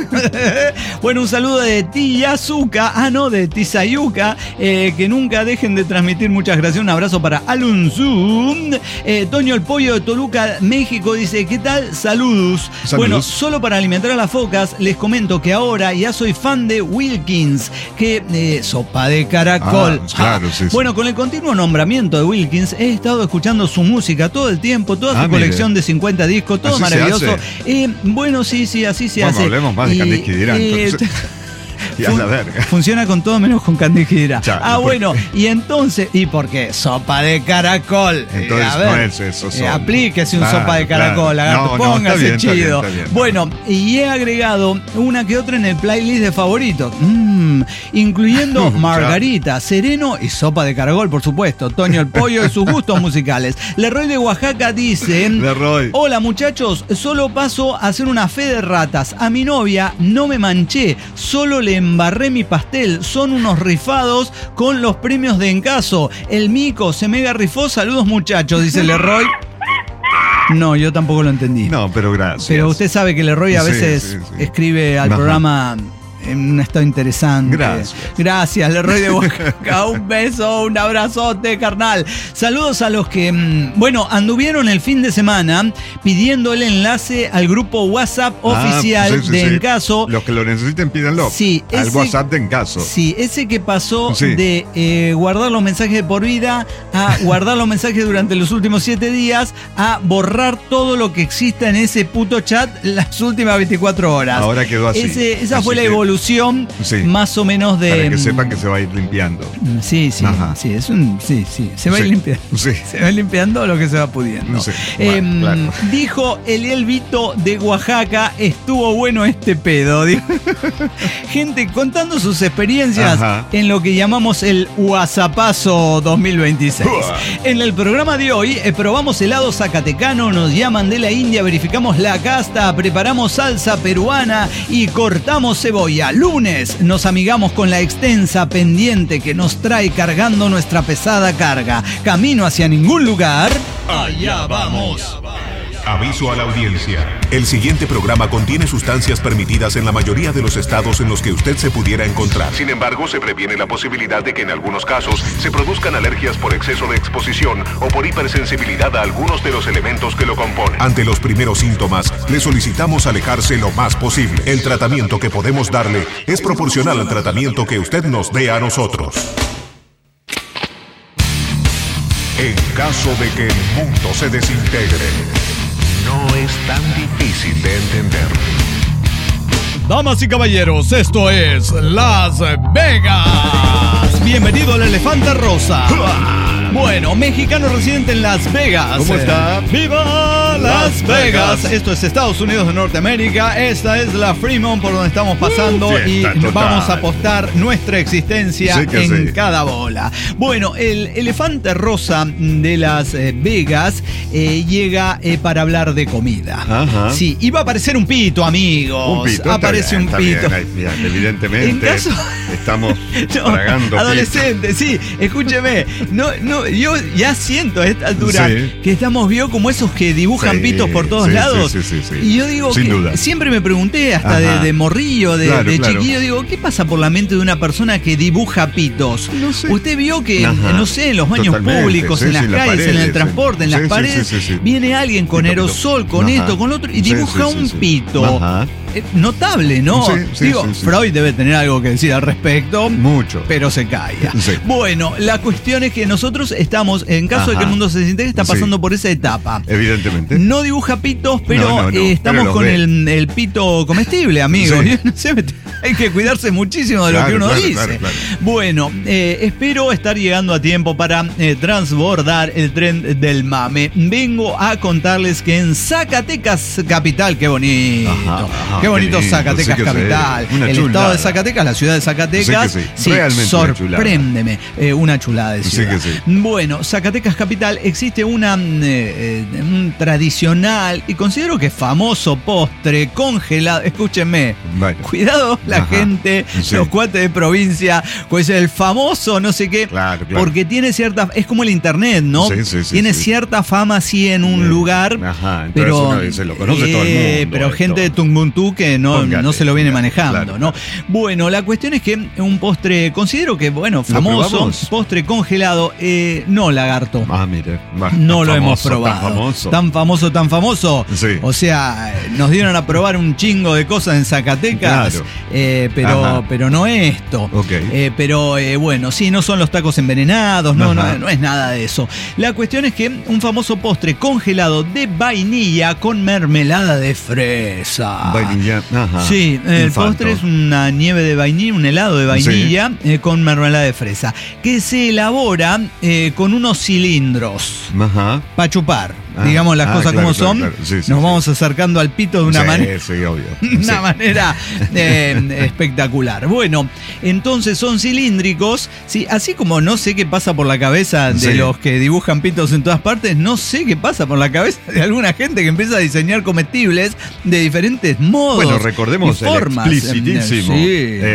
Bueno, un saludo de Tiyazuca, ah, no, de Tizayuca, eh, que nunca dejen de transmitir. Muchas gracias. Un abrazo para Alunzum. Eh, Toño el Pollo de Toluca, México, dice, ¿qué tal? Saludos. Saludos. Bueno, solo para alimentar a las focas, les comento que ahora ya soy fan de Wilkins, que eh, sopa de caracol. Ah, claro, sí, sí. Bueno, con el continuo nombramiento de Wilkins, he estado escuchando su música todo el tiempo, toda su Ah, mire. colección de cincuenta discos, todo Así se maravilloso. hace. Eh, bueno, sí, sí, así se Bueno, hace. hablemos más de Y, Candy Kidira, eh, entonces. Y a la verga. Funciona con todo menos con Candy Kidira. Ya, Ah, ¿y por bueno, qué? y entonces, ¿y por qué? Sopa de caracol. Entonces, Eh, a ver, no es eso, eh, son- aplíquese un Claro, sopa de caracol, claro. lagarto, No, no, está póngase bien, está chido. bien, está bien. Bueno, y he agregado una que otra en el playlist de favoritos, Mm, incluyendo Margarita, Sereno y sopa de caracol, por supuesto. Toño el Pollo y sus gustos musicales. Leroy de Oaxaca dice: Leroy. hola muchachos, solo paso a hacer una fe de ratas. A mi novia no me manché, solo le embarré mi pastel. Son unos rifados con los premios de Encaso. El mico se mega rifó. Saludos muchachos, dice Leroy. No, yo tampoco lo entendí. No, pero gracias. Pero usted sabe que Leroy a Sí, veces sí, sí. escribe al Ajá. programa en un estado interesante. Gracias. Gracias, Leroy de Oaxaca. Un beso, un abrazote, carnal. Saludos a los que, mm, bueno, anduvieron el fin de semana pidiendo el enlace al grupo WhatsApp Ah, oficial sí, sí, de sí. Encaso. Los que lo necesiten, pídanlo. Sí, Al ese- WhatsApp de Encaso. Sí, ese que pasó Sí. de eh, guardar los mensajes de por vida a guardar los mensajes durante los últimos siete días a borrar todo lo que exista en ese puto chat las últimas veinticuatro horas. Ahora quedó así. Ese- esa Así fue la que- evolución Sí. más o menos de... Para que sepan que se va a ir limpiando. Mm, Sí, sí, Ajá. sí, es un... Sí, sí, se va a ir Sí, limpiando. sí. Se va a ir limpiando lo que se va pudiendo. Sí, Em, bueno, claro. Dijo Eliel Vito de Oaxaca, estuvo bueno este pedo. Dijo. Gente contando sus experiencias Ajá. en lo que llamamos el WhatsAppazo dos mil veintiséis. En el programa de hoy eh, probamos helado zacatecano, nos llaman de la India, verificamos la casta, preparamos salsa peruana y cortamos cebolla. Lunes nos amigamos con la extensa pendiente que nos trae cargando nuestra pesada carga. Camino hacia ningún lugar. Allá vamos. Aviso a la audiencia. El siguiente programa contiene sustancias permitidas en la mayoría de los estados en los que usted se pudiera encontrar. Sin embargo, se previene la posibilidad de que en algunos casos se produzcan alergias por exceso de exposición o por hipersensibilidad a algunos de los elementos que lo componen. Ante los primeros síntomas, le solicitamos alejarse lo más posible. El tratamiento que podemos darle es proporcional al tratamiento que usted nos dé a nosotros. En caso de que el mundo se desintegre, no es tan difícil de entender. Damas y caballeros, esto es Las Vegas. Bienvenido al Elefante Rosa. Bueno, mexicano residente en Las Vegas. ¿Cómo está? ¡Viva Las Las Vegas! Vegas. Esto es Estados Unidos de Norteamérica. Esta es la Fremont por donde estamos pasando Uh, y fiesta total. vamos a apostar nuestra existencia Sí que en sí. cada bola. Bueno, el Elefante Rosa de Las eh, Vegas eh, llega eh, para hablar de comida. Ajá. Sí, y va a aparecer un pito, amigos. Un pito. está Aparece bien, un está pito. bien, ahí, bien, evidentemente En caso- estamos No, tragando adolescente, sí, escúcheme. No, no, no, yo ya siento a esta altura Sí. que estamos, vio, como esos que dibujan Sí, pitos por todos sí, lados. sí, sí, sí, sí. Y yo digo, Sin que duda. siempre me pregunté, hasta de, Ajá. de morrillo, de, Claro, de claro. chiquillo, digo, ¿qué pasa por la mente de una persona que dibuja pitos? No sé. Usted vio que, Ajá. no sé, en los baños Totalmente, públicos, sí, en las sí, en las calles, en paredes, el transporte, en sí, las sí, paredes, sí, sí, sí. viene alguien con Pito, aerosol, pito. con Ajá. esto, con lo otro, y Sí, dibuja sí, sí, un sí. pito. Ajá. Eh, Notable, ¿no? Sí, sí, digo, sí, sí. Freud debe tener algo que decir al respecto. Mucho. Pero se calla. Sí. Bueno, la cuestión es que nosotros estamos, en caso de Ajá. que el mundo se desintegre, está Sí. pasando por esa etapa. Evidentemente. No dibuja pitos, pero No, no, no, eh, estamos pero los con ve. el, el pito comestible, amigos. Sí. Yo no sé, hay que cuidarse muchísimo de lo Claro, que uno claro, dice. claro, claro. Bueno, eh, espero estar llegando a tiempo para eh, transbordar el tren del mame. Vengo a contarles que en Zacatecas capital, qué bonito, Ajá, ajá, qué bonito qué lindo, Zacatecas sí que sí. capital, Una el chulada. estado de Zacatecas, la ciudad de Zacatecas, Sí que sí, realmente una chulada. sorpréndeme, eh, una chulada de Sí ciudad. que sí. Bueno, Zacatecas capital existe una mm, eh, eh, un tradicional y considero que famoso postre congelado. Escúchenme, Bueno. cuidado la Ajá. gente, Sí. los cuates de provincia, pues el famoso no sé qué, Claro, claro. porque tiene cierta, es como el internet, ¿no? Sí, sí, sí, tiene sí. cierta fama así en un Sí. lugar, Ajá, entonces pero uno dice, lo conoce todo el eh, mundo pero esto. gente de Tumbuntú que no, Póngale, no se lo viene póngale, manejando, claro, ¿no? claro. Bueno, la cuestión es que un postre, considero que, bueno, famoso, probamos? postre congelado, eh, no lagarto. Ah, mire. va, No tan lo hemos famoso, probado. Tan famoso. Tan famoso, tan famoso. Sí. O sea, nos dieron a probar un chingo de cosas en Zacatecas, Claro. eh, pero, Ajá. pero no esto. Ok. Eh, pero eh, bueno, sí, no son los tacos envenenados, no, Ajá. no, no es nada de eso. La cuestión es que un famoso postre congelado de vainilla con mermelada de fresa. Vainilla. Ajá. Sí, el Infanto. postre es una nieve de vainilla, un helado de vainilla eh, con mermelada de fresa, que se elabora eh, con unos cilindros Ajá. para chupar. Ah, Digamos las ah, cosas claro, como claro, son. claro. Sí, sí, Nos sí. vamos acercando al pito de una Sí, manera. Sí, obvio. Una Sí. manera eh, espectacular. Bueno, entonces son cilíndricos. Sí, así como no sé qué pasa por la cabeza de Sí. los que dibujan pitos en todas partes, no sé qué pasa por la cabeza de alguna gente que empieza a diseñar comestibles de diferentes modos. Bueno, recordemos y el formas. explicitísimo Sí.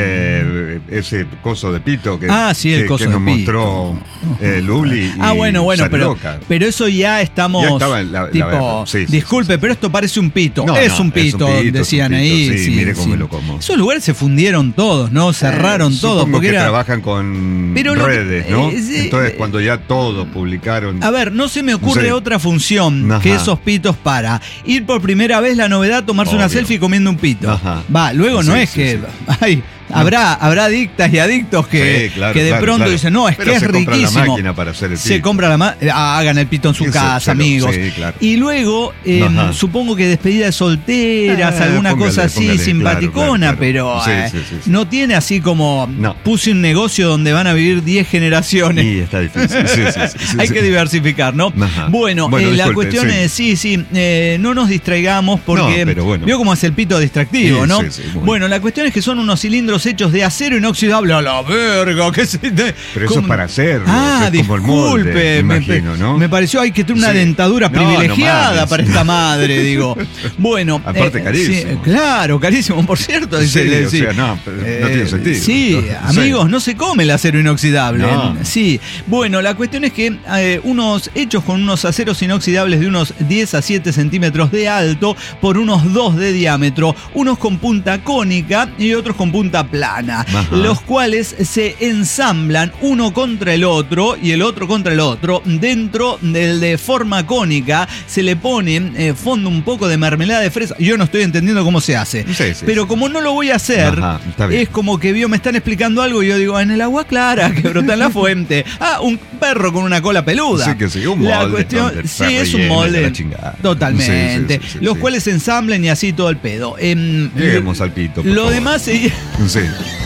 eh, ese coso de pito que, Ah, sí, el que- coso que nos de pito. mostró eh, Luli. Y Ah, bueno, bueno, pero, Sariloca. pero eso ya estamos. Ya estaba en la- la tipo, verdad. Sí, sí, disculpe, sí, sí. pero esto parece un pito. No, es, no, un es pito, un pito, decían es un pito, ahí. sí, mire cómo me lo como. Esos lugares se fundieron todos, ¿no? Cerraron Eh, todos. supongo Porque que era. trabajan con Pero lo que- redes, ¿no? eh, sí, Entonces, eh, cuando ya todos publicaron. A ver, no se me ocurre Sí. otra función Ajá. que esos pitos para ir por primera vez la novedad, tomarse una Obvio. selfie comiendo un pito. Ajá. Va, luego no Sí, es sí, que. sí. Ay, habrá, habrá adictas y adictos que, Sí, claro, que de claro, pronto claro. dicen, no, es Pero que es se compra la riquísimo. máquina para hacer el Se pito. compra la máquina. Hagan el pito en su Sí, casa, se lo- amigos. sí, claro. Y luego, eh, Ajá. supongo que despedida de solteras, Eh, alguna póngale, cosa así póngale, simpaticona, claro, claro, claro. pero Sí, eh, sí, sí, sí. no tiene así como No. puse un negocio donde van a vivir diez generaciones. Y está difícil. Sí, sí, sí, sí, Hay sí. que diversificar, ¿no? Ajá. Bueno, Bueno, eh, la disculpe, cuestión sí. es, sí, sí, eh, no nos distraigamos porque No, pero bueno. vio cómo es el pito distractivo, Sí, ¿no? sí, sí, bueno. Bueno, la cuestión es que son unos cilindros hechos de acero inoxidable. A la verga, ¿qué se te- Pero eso ¿cómo? es para hacerlo, Ah, es como el molde, disculpe, me me, imagino, ¿no? me pareció hay que tener una Sí. dentadura No, no privilegiada mames. para esta madre, digo. Bueno, Aparte carísimo. claro, carísimo, por cierto. dice- Sí, o sí. sea, no, pero no Eh, tiene sentido. Sí, No, amigos, sí. no se come el acero inoxidable. No. Sí, bueno, la cuestión es que eh, unos hechos con unos aceros inoxidables de unos diez a siete centímetros de alto por unos dos de diámetro, unos con punta cónica y otros con punta plana, Ajá. los cuales se ensamblan uno contra el otro y el otro contra el otro. Dentro del de forma cónica se le pone eh, fondo un poco de mermelada de fresa. Yo no estoy entendiendo cómo se hace, Sí, sí, pero sí. como no lo voy a hacer, Ajá, está bien. es como que vio, me están explicando algo y yo digo, en el agua clara que brota en la fuente. Ah, un perro con una cola peluda. Sí, que sí, un La molde cuestión, donde sí, está es un relleno de molde. la chingada. Totalmente. Sí, sí, sí, sí, los sí. cuales se ensamblan y así todo el pedo. Em, Lleguemos lo- al pito, por Lo favor. demás sería Sí.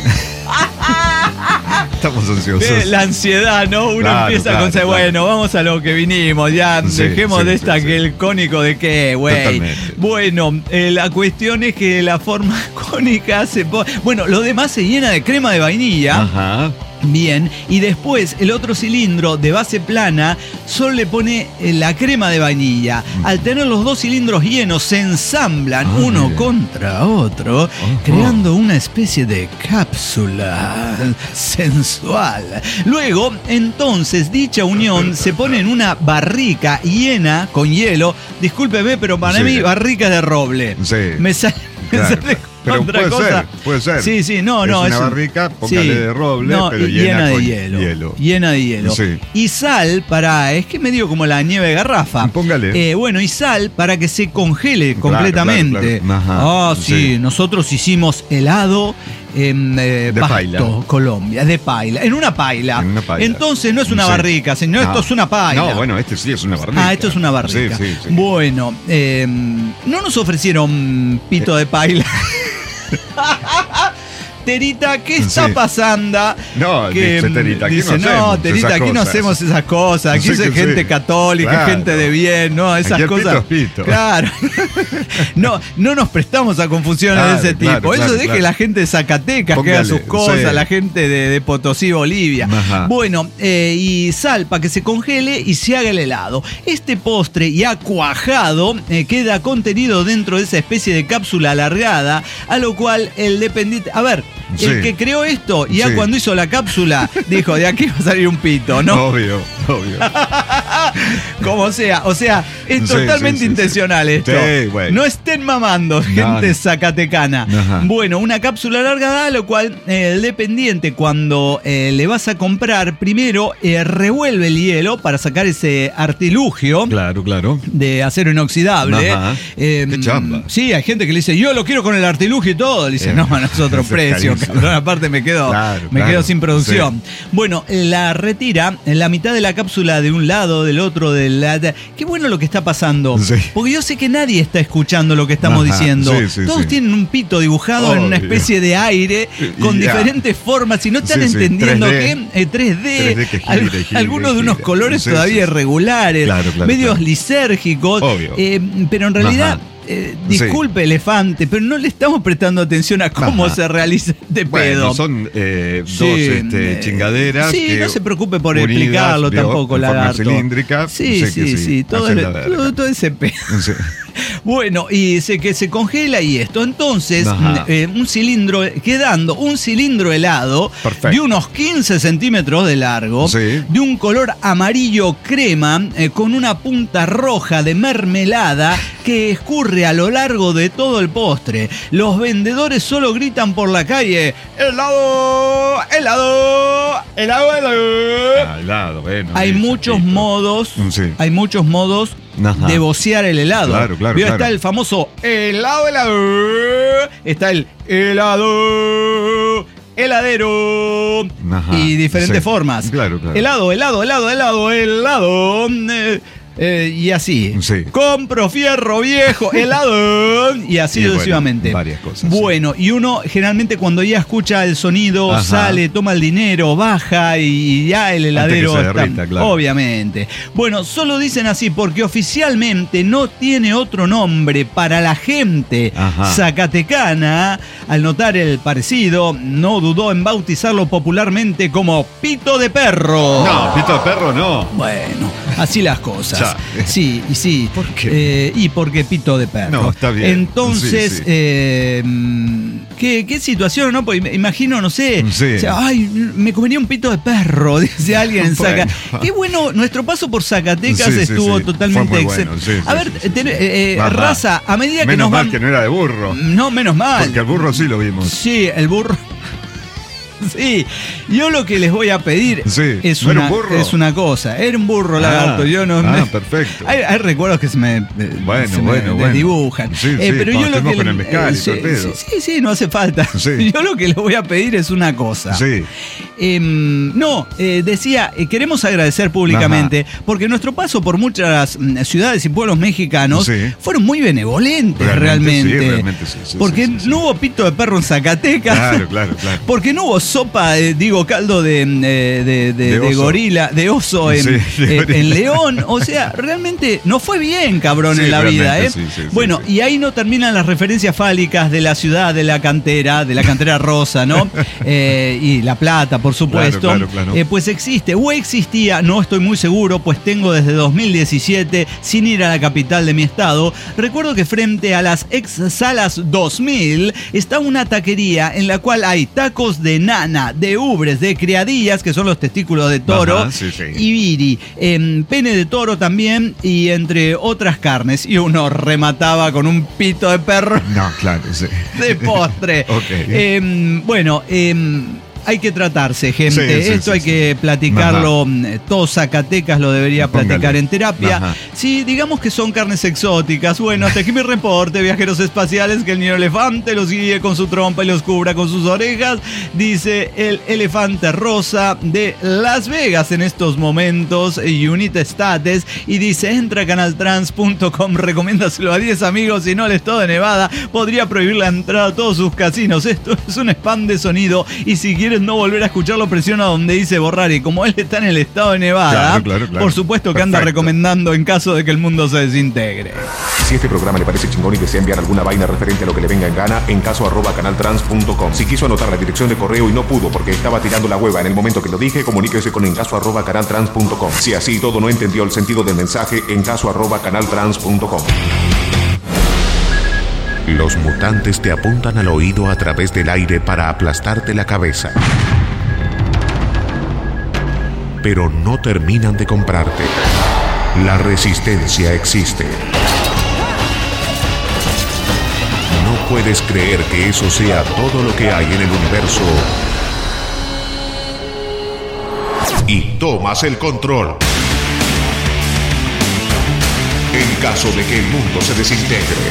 Estamos ansiosos. ve, la ansiedad, ¿no? Uno Claro, empieza claro, con, claro. bueno, vamos a lo que vinimos, ya Sí, dejemos sí, de sí, esta sí. que el cónico de qué, güey. Totalmente. Bueno, eh, la cuestión es que la forma cónica se pone. Bueno, lo demás se llena de crema de vainilla. Ajá. Bien, y después el otro cilindro de base plana solo le pone la crema de vainilla. Al tener los dos cilindros llenos se ensamblan Ah, uno bien. contra otro, creando una especie de cápsula sensual. Luego, entonces, dicha unión se pone en una barrica llena con hielo. Discúlpeme, pero para Sí. mí barrica de roble. Sí. Me sale, me Claro, sale pero otra puede cosa. ser, puede ser. Sí, sí, no, Es no. una un- barrica, póngale de roble, no, pero y llena de con hielo, hielo. Llena de hielo. Sí. Y sal para, es que medio como la nieve de garrafa. Póngale. Eh, bueno, y sal para que se congele Claro, completamente. claro, claro. Ajá, Ah, sí, sí. nosotros hicimos helado en eh, De Pasto, paila. Colombia, de paila, en una paila. En una paila. Entonces no es una Sí. barrica, señor, No. esto es una paila. No, bueno, este sí es una barrica. Ah, esto es una barrica. Sí, sí, sí. Bueno, eh, no nos ofrecieron pito de paila. Terita, ¿qué está Sí. pasando? No, dice Terita, aquí dice, no no, hacemos Terita, esas aquí no cosas". hacemos esas cosas. Aquí Sí, soy que gente sí. católica, Claro. gente de bien, ¿no? Esas Aquí el cosas. pito es pito. Claro. no, no nos prestamos a confusiones Claro, de ese tipo. claro, Eso claro, deje claro. la gente de Zacatecas que haga Póngale, sus cosas, sí. la gente de, de Potosí, Bolivia. Ajá. Bueno, eh, y sal para que se congele y se haga el helado. Este postre ya cuajado eh, queda contenido dentro de esa especie de cápsula alargada, a lo cual el dependiente. A ver, Sí. el que creó esto, ya Sí. cuando hizo la cápsula, dijo: de aquí va a salir un pito, ¿no? Obvio, obvio. Como sea, o sea, es Sí, totalmente sí, sí, intencional sí. esto. Sí, bueno. No estén mamando, gente no. zacatecana. Ajá. Bueno, una cápsula alargada, lo cual eh, el dependiente, cuando eh, le vas a comprar, primero eh, revuelve el hielo para sacar ese artilugio. Claro, claro. De acero inoxidable. Ajá. Eh, Qué chamba. Sí, hay gente que le dice: yo lo quiero con el artilugio y todo. Le dice: Eh, no, no es otro es precio, carísimo. cabrón. Aparte me quedo, Claro, me claro. quedo sin producción. Bueno, la retira en la mitad de la cápsula de un lado, del otro, del lado. Qué bueno lo que está pasando. Sí. Porque yo sé que nadie está escuchando lo que estamos Ajá, diciendo. sí, sí, Todos sí. tienen un pito dibujado en una Obvio. especie de aire con Y ya. diferentes formas y no están Sí, sí, entendiendo tres D. que eh, tres D, tres D que gira al- y gira algunos y de unos gira. colores Sí, todavía sí, sí. irregulares, Claro, claro, medios claro. lisérgicos. Obvio. eh, pero en realidad. Ajá. eh, disculpe, elefante, pero no le estamos prestando atención a cómo Ajá. se realiza este Bueno, pedo. son eh, Sí, dos este, eh, chingaderas. Sí, que no se preocupe por unidas, explicarlo vio, tampoco, en forma lagarto. cilíndrica. Sí, sé sí, que sí, todo, hacen el- la verga. todo, todo ese pedo. Sí. Bueno, y se, que se congela y esto. Entonces, Ajá. eh, un cilindro, quedando un cilindro helado Perfecto. de unos quince centímetros de largo, Sí. de un color amarillo crema, eh, con una punta roja de mermelada que escurre a lo largo de todo el postre. Los vendedores solo gritan por la calle: ¡helado! ¡helado! ¡helado! ¡helado! Al lado, bueno. Hay ese muchos pito. modos, Sí. hay muchos modos Ajá. de vocear el helado. Claro, claro, ¿Vio? claro. Está el famoso helado, helado. Está el helado, heladero. Ajá, Y diferentes sí. formas. Claro, claro. Helado, helado, helado, helado, helado. eh, eh, y así. Sí. Compro fierro viejo, helado. Y así Y bueno, sucesivamente. varias cosas, Bueno, y uno generalmente cuando ya escucha el sonido, Ajá. sale, toma el dinero, baja y ya el heladero que se está- derrita, claro. Obviamente. Bueno, solo dicen así porque oficialmente no tiene otro nombre para la gente Ajá. zacatecana. Al notar el parecido, no dudó en bautizarlo popularmente como pito de perro. No, pito de perro no. Bueno, así las cosas. Ya. Sí, y sí. ¿Por qué? Eh, y porque pito de perro. No, está bien. Entonces, Sí, sí. eh, mm, ¿qué, qué situación, ¿no? Pues me imagino, no sé. Sí. o sea, ay, me comería un pito de perro, dice alguien en Bueno. Zacatecas. Qué bueno, nuestro paso por Zacatecas Sí, sí, estuvo sí. totalmente Fue muy excel- bueno, sí, sí, A ver, sí, sí, ten- sí. eh, eh, Ajá. raza, a medida que Menos nos mal van. que no era de burro. No, menos mal. Porque el burro sí lo vimos. Sí, el burro. Sí, yo lo que les voy a pedir Sí, es, ¿no era una, un burro? es una cosa. Era un burro, Ah, lagarto. Yo no. ah, me- perfecto. Hay, hay recuerdos que se me, eh, Bueno, se me bueno, bueno. desdibujan. Sí, Eh, sí, pero yo cuando lo que estuvimos con le- el mezcal y todo el pedo. sí, sí, sí, no hace falta. Sí. Yo lo que les voy a pedir es una cosa. Sí. Em, no, eh, decía, eh, queremos agradecer públicamente porque nuestro paso por muchas mm, ciudades y pueblos mexicanos Sí. fueron muy benevolentes Realmente realmente. sí, realmente sí, sí, porque sí, sí, sí. no hubo pito de perro en Zacatecas. Claro, claro, claro. Porque no hubo sopa, eh, digo, caldo de, eh, de, de- De de oso. gorila, de oso en, Sí, de en- gorila. en León. O sea, realmente no fue bien, cabrón, Sí, en la vida. realmente, ¿eh? sí, sí, sí, bueno, sí. y ahí no terminan las referencias fálicas de la ciudad de la cantera, de la cantera rosa, ¿no? Eh, y La Plata, por supuesto. Claro, claro, claro. Eh, pues existe, o existía, no estoy muy seguro, pues tengo desde dos mil diecisiete sin ir a la capital de mi estado. Recuerdo que frente a las ex salas dos mil está una taquería en la cual hay tacos de nana, de ubres, de criadillas, que son los testículos de toro, Ajá, sí, sí. y viri, eh, pene de toro también, y entre otras carnes. Y uno remataba con un pito de perro. No, claro, sí. De postre. Ok. Eh, bueno, eh, hay que tratarse, gente. Sí, sí, Esto sí, hay sí. que platicarlo. Ajá. Todo Zacatecas lo debería Póngale. platicar en terapia. Ajá. Sí, digamos que son carnes exóticas. Bueno, hasta aquí mi reporte, viajeros espaciales, que el niño elefante los guíe con su trompa y los cubra con sus orejas, dice el elefante rosa de Las Vegas en estos momentos, Unite States, y dice, entra a canal trans punto com, recomiéndaselo a diez amigos y no al estado de Nevada, podría prohibir la entrada a todos sus casinos. Esto es un spam de sonido, y si quieres no volver a escucharlo, presiona donde dice borrar, y como él está en el estado de Nevada, Claro, claro, claro. por supuesto que anda Perfecto. recomendando en caso de que el mundo se desintegre. Si este programa le parece chingón y desea enviar alguna vaina referente a lo que le venga en gana, en caso arroba canaltrans punto com. Si quiso anotar la dirección de correo y no pudo porque estaba tirando la hueva en el momento que lo dije, comuníquese con en caso arroba canaltrans punto com. Si así todo no entendió el sentido del mensaje, en caso arroba canaltrans punto com. Los mutantes te apuntan al oído a través del aire para aplastarte la cabeza. Pero no terminan de comprarte. La resistencia existe. No puedes creer que eso sea todo lo que hay en el universo. Y tomas el control. En caso de que el mundo se desintegre.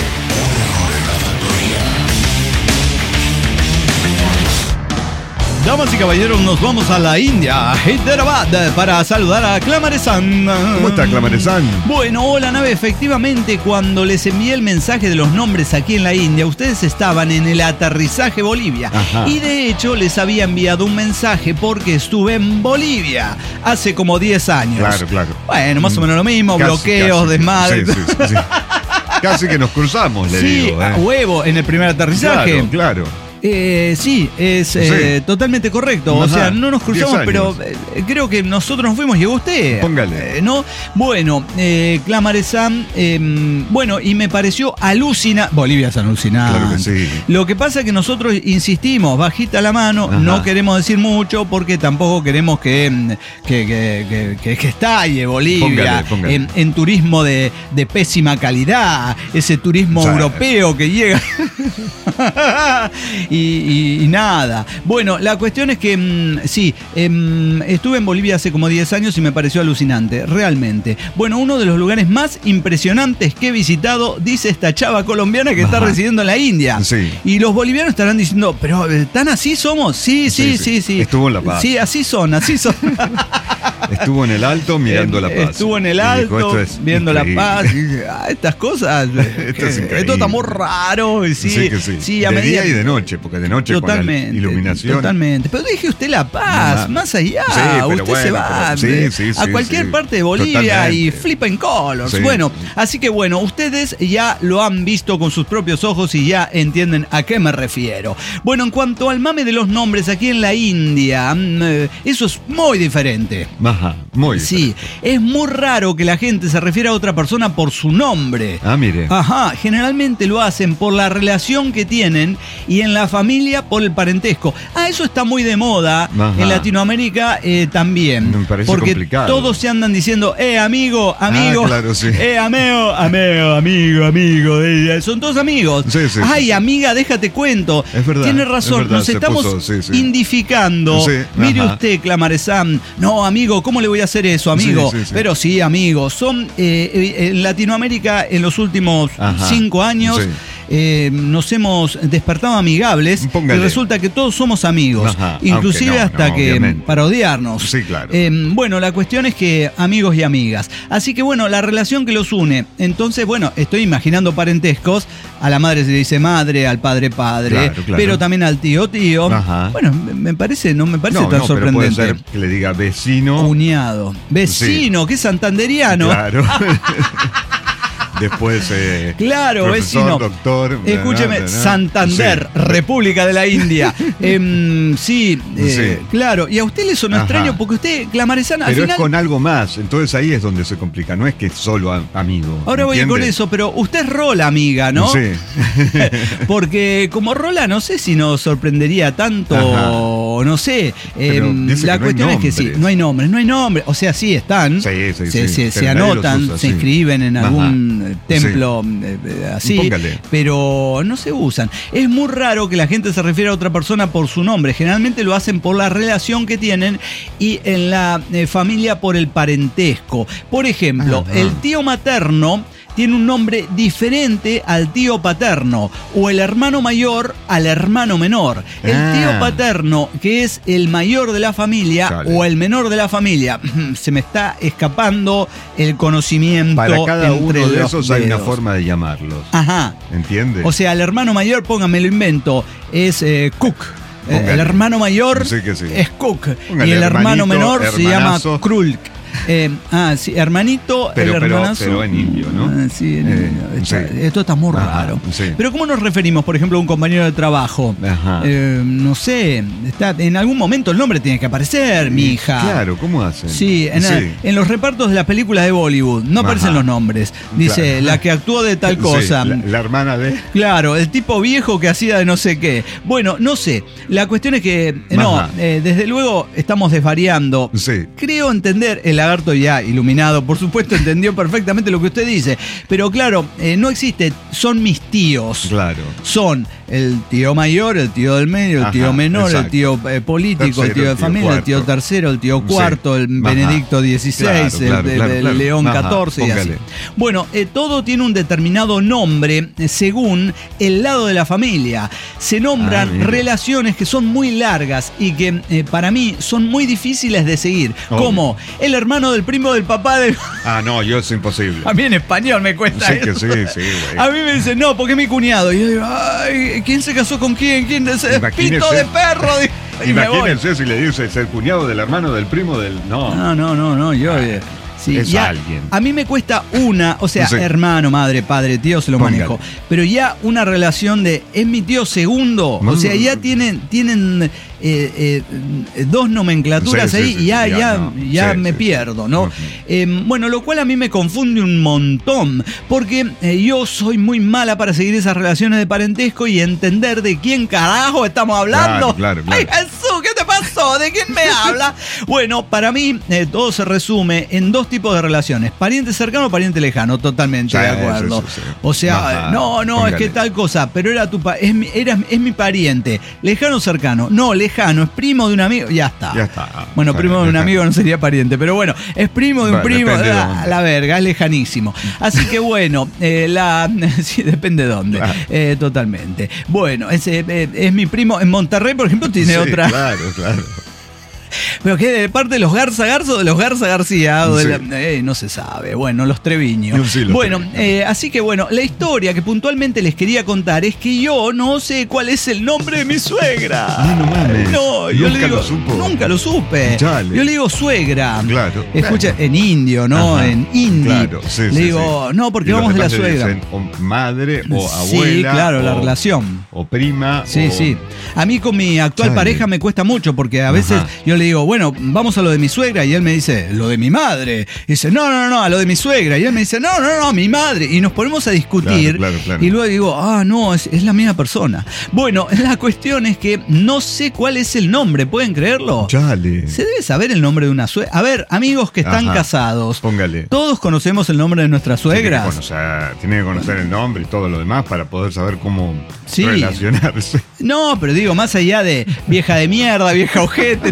Damas y caballeros, nos vamos a la India, a Hyderabad, para saludar a Clamaresan. ¿Cómo está, Clamaresan? Bueno, hola nave, efectivamente, cuando les envié el mensaje de los nombres aquí en la India, ustedes estaban en el aterrizaje Bolivia. Ajá. Y de hecho les había enviado un mensaje porque estuve en Bolivia hace como diez años. Claro, claro. Bueno, más o menos lo mismo, Casi, bloqueos, casi. desmadre. Sí, sí, sí, sí. Casi que nos cruzamos, le Sí, digo. ¿eh? a huevo, en el primer aterrizaje. Claro, claro. Eh, sí, es eh, Sí. totalmente correcto. O Ajá. sea, no nos cruzamos, diez pero años. eh, creo que nosotros nos fuimos, llegó usted. Póngale. Eh, ¿no? Bueno, eh, Clamaresan, eh, bueno, y me pareció alucinante. Bolivia es alucinante. Claro que sí. Lo que pasa es que nosotros insistimos, bajita la mano, Ajá. no queremos decir mucho porque tampoco queremos que, mm, que, que, que, que- que estalle Bolivia Póngale, póngale. En, en turismo de, de pésima calidad, ese turismo O sea, europeo que llega. y, y- y nada. Bueno, la cuestión es que mm, sí, em, estuve en Bolivia hace como diez años y me pareció alucinante, realmente. Bueno, uno de los lugares más impresionantes que he visitado, dice esta chava colombiana que está Ajá. residiendo en la India. Sí. Y los bolivianos estarán diciendo, pero eh, ¿tan así somos? Sí, sí, Sí, sí, sí. sí. Estuvo en La Paz. Sí, así son, así son. Estuvo en el alto mirando La Paz. Estuvo en el Y dijo, alto, "Esto es viendo increíble". La Paz. Y dije, ah, estas cosas. Esto que- es increíble. esto está muy raro. Y sí, Sí, que sí. sí, a de medida día y que- de noche, porque de noche Totalmente. con la iluminación. Totalmente. Pero dije usted La Paz, Ah. más allá. Sí, pero usted bueno, se va pero- sí, sí, a sí, cualquier sí. parte de Bolivia Totalmente. y flipa en colors. Sí. Bueno, así que bueno, ustedes ya lo han visto con sus propios ojos y ya entienden a qué me refiero. Bueno, en cuanto al mame de los nombres aquí en la India, mm, eh, eso es muy diferente. Ajá, muy bien. Sí, es muy raro que la gente se refiera a otra persona por su nombre. Ah, mire. Ajá, generalmente lo hacen por la relación que tienen y en la familia por el parentesco. Ah, eso está muy de moda. Ajá. En Latinoamérica eh, también. Me parece porque complicado. todos se andan diciendo, eh, amigo, amigo. Ah, claro, sí. Eh, ameo, ameo, amigo, amigo. eh, Son todos amigos. Sí, sí, Ay, sí, sí. amiga, déjate cuento. Es verdad, Tiene es razón, verdad, nos se estamos puso, sí, sí. indificando. Sí, Mire ajá. usted, Clamaresan. No, amigo, ¿cómo le voy a hacer eso, amigo? Sí, sí, sí. Pero sí, amigo. Son eh, eh, en Latinoamérica en los últimos Ajá. cinco años. Sí. eh, nos hemos despertado amigables Póngale. y resulta que todos somos amigos, Ajá, inclusive aunque no, hasta no, que obviamente. para odiarnos. Sí, claro. Eh, bueno, la cuestión es que amigos y amigas. Así que bueno, la relación que los une. Entonces, bueno, estoy imaginando parentescos. A la madre se le dice madre, al padre padre, Claro, claro. pero también al tío tío. Ajá. Bueno, me me parece, no me parece no, tan no, pero sorprendente. puede ser que le diga vecino. Cuñado, vecino, que es santanderiano. Claro. después eh, claro, profesor, vecino. doctor. Escúcheme, na, na, na. Santander, Sí. República de la India. eh, sí, eh, Sí. claro. Y a usted le sonó Ajá. extraño porque usted, Clamaresana, al Pero final... es con algo más, entonces ahí es donde se complica, no es que es solo a- amigo. Ahora voy ¿entiende? con eso, pero usted es Rola, amiga, ¿no? Sí. Porque como Rola no sé si nos sorprendería tanto, Ajá. no sé. Pero eh, dice la que no hay cuestión es que sí, nombres. no hay nombres, no hay nombres. O sea, sí están, Sí, sí, se, sí. se- se Pero nadie anotan, los usa, se sí. inscriben en Ajá. algún eh, templo eh, eh, así, Póngale. pero no se usan. Es muy raro que la gente se refiera a otra persona por su nombre. Generalmente lo hacen por la relación que tienen y en la eh, familia por el parentesco. Por ejemplo, Ajá. el tío materno tiene un nombre diferente al tío paterno o el hermano mayor al hermano menor. El Ah. tío paterno, que es el mayor de la familia Chale. o el menor de la familia, se me está escapando el conocimiento. Para cada entre uno de los esos hay una dedos. forma de llamarlos. Ajá. ¿Entiende? O sea, el hermano mayor, póngame lo invento, es eh, Cook. Eh, Póngale. El hermano mayor Sí que sí. es Cook. Póngale y el hermano hermanito, menor se llama hermanazo. Krulk. Eh, ah, sí, hermanito, Pero- el pero- hermanazo. pero en indio, ¿no? Ah, sí, en Eh, indio. Está- sí. Esto está muy Ajá, raro. sí. Pero ¿cómo nos referimos, por ejemplo, a un compañero de trabajo? Ajá. Eh, no sé, está, en algún momento el nombre tiene que aparecer, mi hija. Claro, ¿cómo hacen? Sí, en, en los repartos de las películas de Bollywood no aparecen Ajá. los nombres. Dice, Claro. la que actuó de tal Sí, cosa. la, la hermana de... Claro, el tipo viejo que hacía de no sé qué. Bueno, no sé. La cuestión es que, eh, no, Ajá. eh, desde luego estamos desvariando. Sí. Creo entender, el lagarto ya iluminado, por supuesto, entendió perfectamente lo que usted dice. Pero claro, eh, no existe, son mis tíos. Claro. Son el tío mayor, el tío del medio, el Ajá, tío menor, exacto. el tío eh, político, el Tercero, tío de el tío familia, el tío cuarto. tercero, el tío Sí. cuarto, el Ajá. Benedicto dieciséis, Claro, el, claro, el- claro, el claro. León Ajá, catorce y así. póngale. Bueno, eh, todo tiene un determinado nombre eh, según el lado de la familia. Se nombran Ah, mire. relaciones que son muy largas y que eh, para mí son muy difíciles de seguir. Obvio. Como el hermano del primo del papá del... Ah, no, yo es imposible. A mí en español me cuesta Sí que eso. sí, sí, güey. A mí me dicen, no, porque es mi cuñado. Y yo digo, ay, ¿quién se casó con quién? ¿Quién es pito Imagínese. de perro? Y me voy. Imagínense si le dice es el cuñado del hermano del primo del... No. No, no, no, no, yo... eh, sí, Es ya, alguien. A mí me cuesta una, o sea, Sí. hermano, madre, padre, tío, se lo Póngale. manejo. Pero ya una relación de, es mi tío segundo. O sea, ya tienen, tienen eh, eh, dos nomenclaturas Sí, sí, ahí sí, y ya, sí, ya ya, no. ya Sí, me sí, pierdo, sí. ¿no? Ujú. Eh, bueno, lo cual a mí me confunde un montón, porque eh, yo soy muy mala para seguir esas relaciones de parentesco y entender de quién carajo estamos hablando. Claro, claro, claro. ¡Ay, Jesús, qué te pasó! ¿De quién me habla? Bueno, para mí eh, todo se resume en dos tipos de relaciones. Pariente cercano o pariente lejano, totalmente Sí, de acuerdo. sí, sí, sí. O sea, Ajá, no, no, póngale. es que tal cosa, pero era tu pa- es mi, era, es mi pariente. Lejano o cercano. No, lejano, es primo de un amigo. Ya está. Ya está. Bueno, Está primo bien, de un lejano. amigo no sería pariente, pero bueno, es primo de un Bueno, primo. depende de La, dónde. la verga, es lejanísimo. Así que bueno, eh, la sí, depende de dónde. Claro. Eh, totalmente. Bueno, ese, eh, es mi primo. En Monterrey, por ejemplo, tiene Sí, otra. Claro, claro. Pero que de parte de los Garza Garza o de los Garza García, o de Sí. la- eh, no se sabe. Bueno, los Treviño. Sí, los bueno, Treviño. eh, así que bueno, la historia que puntualmente les quería contar es que yo no sé cuál es el nombre de mi suegra. Ah, no mames. No, yo Nunca le digo, lo supo. Nunca lo supe. Chale. Yo le digo suegra. Claro. Escucha, en indio, ¿no? Ajá. En hindi. Claro, sí, le sí, digo, sí. no, porque Y los vamos de la demás le suegra. dicen o madre o Sí, abuela. claro, la o- relación. O prima. Sí, o- sí. A mí con mi actual Chale. pareja me cuesta mucho porque a veces Ajá. yo le digo, bueno, vamos a lo de mi suegra y él me dice, lo de mi madre. Y dice, no, no, no, a lo de mi suegra. Y él me dice, no, no, no, mi madre. Y nos ponemos a discutir. Claro, claro, claro. Y luego digo, ah, no, es, es la misma persona. Bueno, la cuestión es que no sé cuál es el nombre, ¿pueden creerlo? Chale. Se debe saber el nombre de una suegra. A ver, amigos que están Ajá. casados, Póngale. ¿todos conocemos el nombre de nuestras Tiene que, suegras? conocer, tiene que conocer el nombre y todo lo demás para poder saber cómo Sí. relacionarse. No, pero digo, más allá de vieja de mierda, vieja ojete.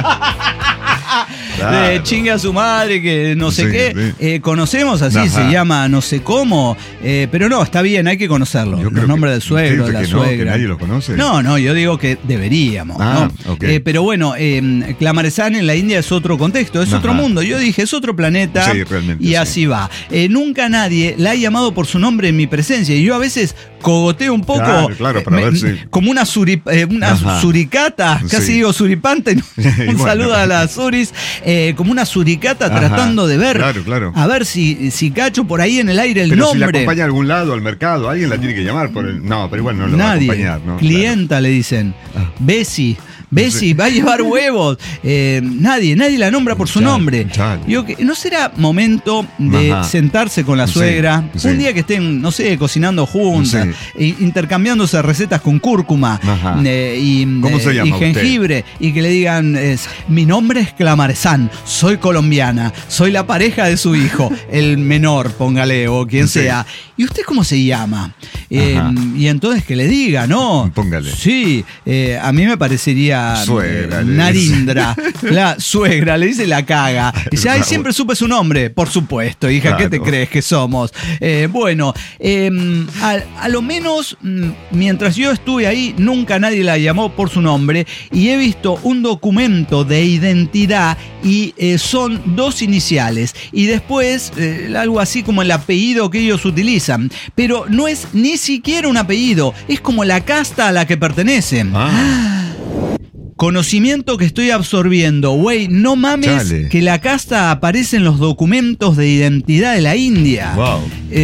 Claro. De chinga a su madre, que no sé Sí, qué. sí. Eh, conocemos así, Ajá. se llama no sé cómo. eh, pero no, está bien, hay que conocerlo. Yo creo Los nombres que- del suegro, de usted la dice que no, que suegra. nadie lo conoce. No, no, yo digo que deberíamos. Ah, ¿no? ok. Eh, pero bueno, eh, Clamaresán en la India es otro contexto, es Ajá. otro mundo. Yo dije, es otro planeta. Sí, realmente, y sí. así va. Eh, nunca nadie la ha llamado por su nombre en mi presencia. Y yo a veces cogoteo un poco. Claro, claro, para eh, ver me- si- Como como una, suri, eh, una suricata, casi sí. digo suripante, un bueno. saludo a las suris, eh, como una suricata Ajá. tratando de ver, claro, claro. a ver si, si cacho por ahí en el aire el pero nombre. Pero si la acompaña a algún lado, al mercado, alguien la tiene que llamar por el... No, pero igual no lo Nadie. va a acompañar, ¿no? Clienta claro. le dicen, ah. Bessie. Bessie, sí. va a llevar huevos. Eh, nadie, nadie la nombra por su chale, nombre. Chale. Digo que ¿no será momento de Ajá. sentarse con la suegra? Sí, sí. Un día que estén, no sé, cocinando juntas, sí. intercambiándose recetas con cúrcuma eh, y, ¿Cómo se llama y jengibre, usted? Y que le digan, es, mi nombre es Clamaresán, soy colombiana, soy la pareja de su hijo, el menor, póngale, o quien sí. sea. ¿Y usted cómo se llama? Eh, y entonces que le diga, ¿no? Póngale. Sí, eh, a mí me parecería Suegra, Narindra, la suegra, le dice la caga. Dice, ay, siempre supe su nombre. Por supuesto, hija, claro. ¿qué te crees que somos? Eh, bueno, eh, a, a lo menos mientras yo estuve ahí, nunca nadie la llamó por su nombre y he visto un documento de identidad y eh, son dos iniciales y después eh, algo así como el apellido que ellos utilizan. Pero no es ni siquiera un apellido, es como la casta a la que pertenecen. Ah. Conocimiento que estoy absorbiendo, güey, no mames Chale. que la casta aparece en los documentos de identidad de la India. Wow.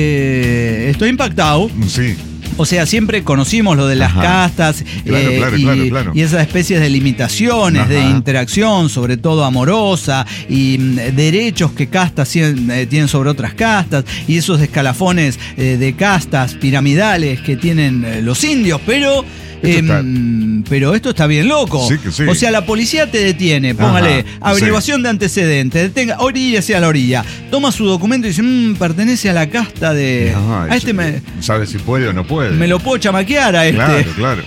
Eh, estoy impactado. Sí. O sea, siempre conocimos lo de las Ajá. castas claro, eh, claro, y, claro, claro. y esas especies de limitaciones, Ajá. de interacción, sobre todo amorosa, y mm, derechos que castas eh, tienen sobre otras castas, y esos escalafones eh, de castas piramidales que tienen eh, los indios, pero... Eh, pero esto está bien loco. Sí, que sí. O sea, la policía te detiene, póngale, Ajá, averiguación sí. de antecedentes, detenga, orilla hacia la orilla, toma su documento y dice, mmm, pertenece a la casta de... Ajá, a este me... ¿Sabe si puede o no puede? Me lo puedo chamaquear a este. Claro, claro.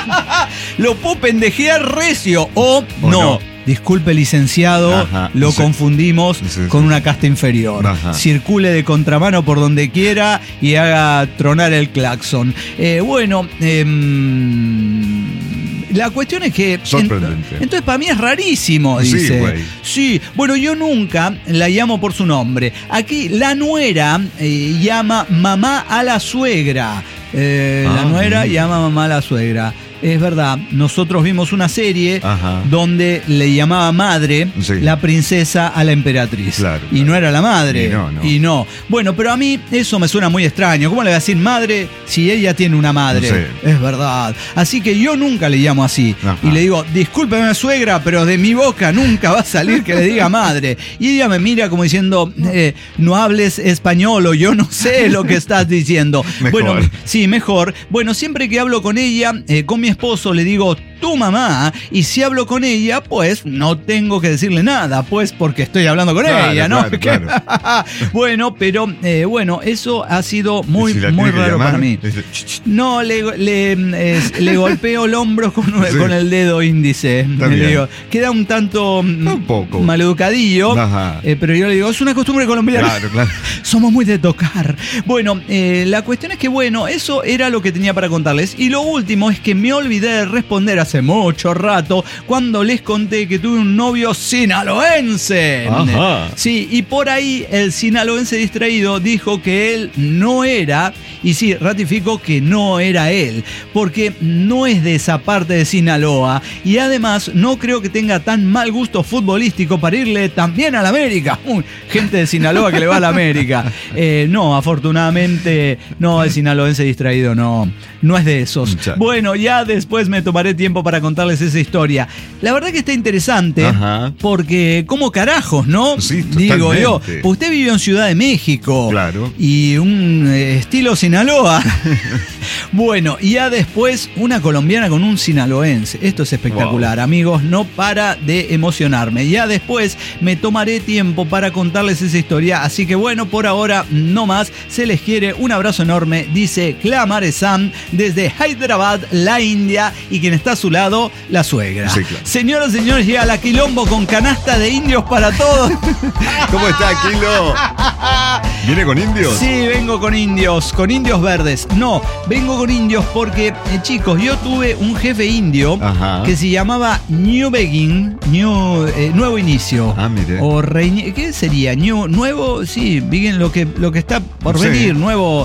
Lo puedo pendejear recio o, o no. no. Disculpe, licenciado, Ajá, lo sí. confundimos sí, sí. con una casta inferior. Ajá. Circule de contramano por donde quiera y haga tronar el claxon. Eh, bueno, eh, la cuestión es que... Sorprendente. Ent- entonces, para mí es rarísimo, dice. Sí, sí, bueno, yo nunca la llamo por su nombre. Aquí la nuera eh, llama mamá a la suegra. Eh, ah, la nuera bien. llama mamá a la suegra. Es verdad, nosotros vimos una serie Ajá. donde le llamaba madre sí. la princesa a la emperatriz. Claro, y claro. no era la madre. Y no, no. Y no. Bueno, pero a mí eso me suena muy extraño. ¿Cómo le voy a decir madre si ella tiene una madre? Sí. Es verdad. Así que yo nunca le llamo así. Ajá. Y le digo, discúlpeme suegra, pero de mi boca nunca va a salir que le diga madre. Y ella me mira como diciendo, eh, no hables español o yo no sé lo que estás diciendo. Mejor. Bueno, sí, mejor. Bueno, siempre que hablo con ella, eh, con mi esposo le digo tu mamá, y si hablo con ella, pues no tengo que decirle nada, pues porque estoy hablando con claro, ella, ¿no? Claro, claro. Bueno, pero eh, bueno, eso ha sido muy, si muy raro llamar, para mí. Dice, no, le, le, es, le golpeo el hombro con, sí. con el dedo índice. Le digo, queda un tanto un poco maleducadillo, eh, pero yo le digo, es una costumbre colombiana. Claro, claro. Somos muy de tocar. Bueno, eh, la cuestión es que, bueno, eso era lo que tenía para contarles. Y lo último es que me olvidé de responder hace mucho rato cuando les conté que tuve un novio sinaloense. Ajá. Sí, y por ahí el sinaloense distraído dijo que él no era, y sí, ratificó que no era él, porque no es de esa parte de Sinaloa, y además no creo que tenga tan mal gusto futbolístico para irle también a la América. Uy, gente de Sinaloa que le va a la América. Eh, no, afortunadamente, no, el sinaloense distraído no, no es de esos. Mucha. Bueno, ya después me tomaré tiempo para contarles esa historia. La verdad que está interesante. Ajá. Porque, ¿cómo carajos, no? Sí, digo yo. Usted vivió en Ciudad de México. Claro. Y un eh, estilo Sinaloa. Bueno, y ya después una colombiana con un sinaloense. Esto es espectacular, wow. Amigos. No para de emocionarme. Ya después me tomaré tiempo para contarles esa historia. Así que bueno, por ahora no más. Se les quiere. Un abrazo enorme. Dice Clamaresán desde Hyderabad, la India. Y quien está a su lado, la suegra. Sí, claro. Señoras y señores, llega la Quilombo con canasta de indios para todos. ¿Cómo está, Quilo? ¿Viene con indios? Sí, vengo con indios, con indios verdes. No, vengo con indios porque, eh, chicos, yo tuve un jefe indio Ajá. que se llamaba New Begin, New, eh, Nuevo Inicio. Ah, mire. O reini- ¿qué sería? New, nuevo, sí, begin, lo que, lo que está por sí. venir, nuevo...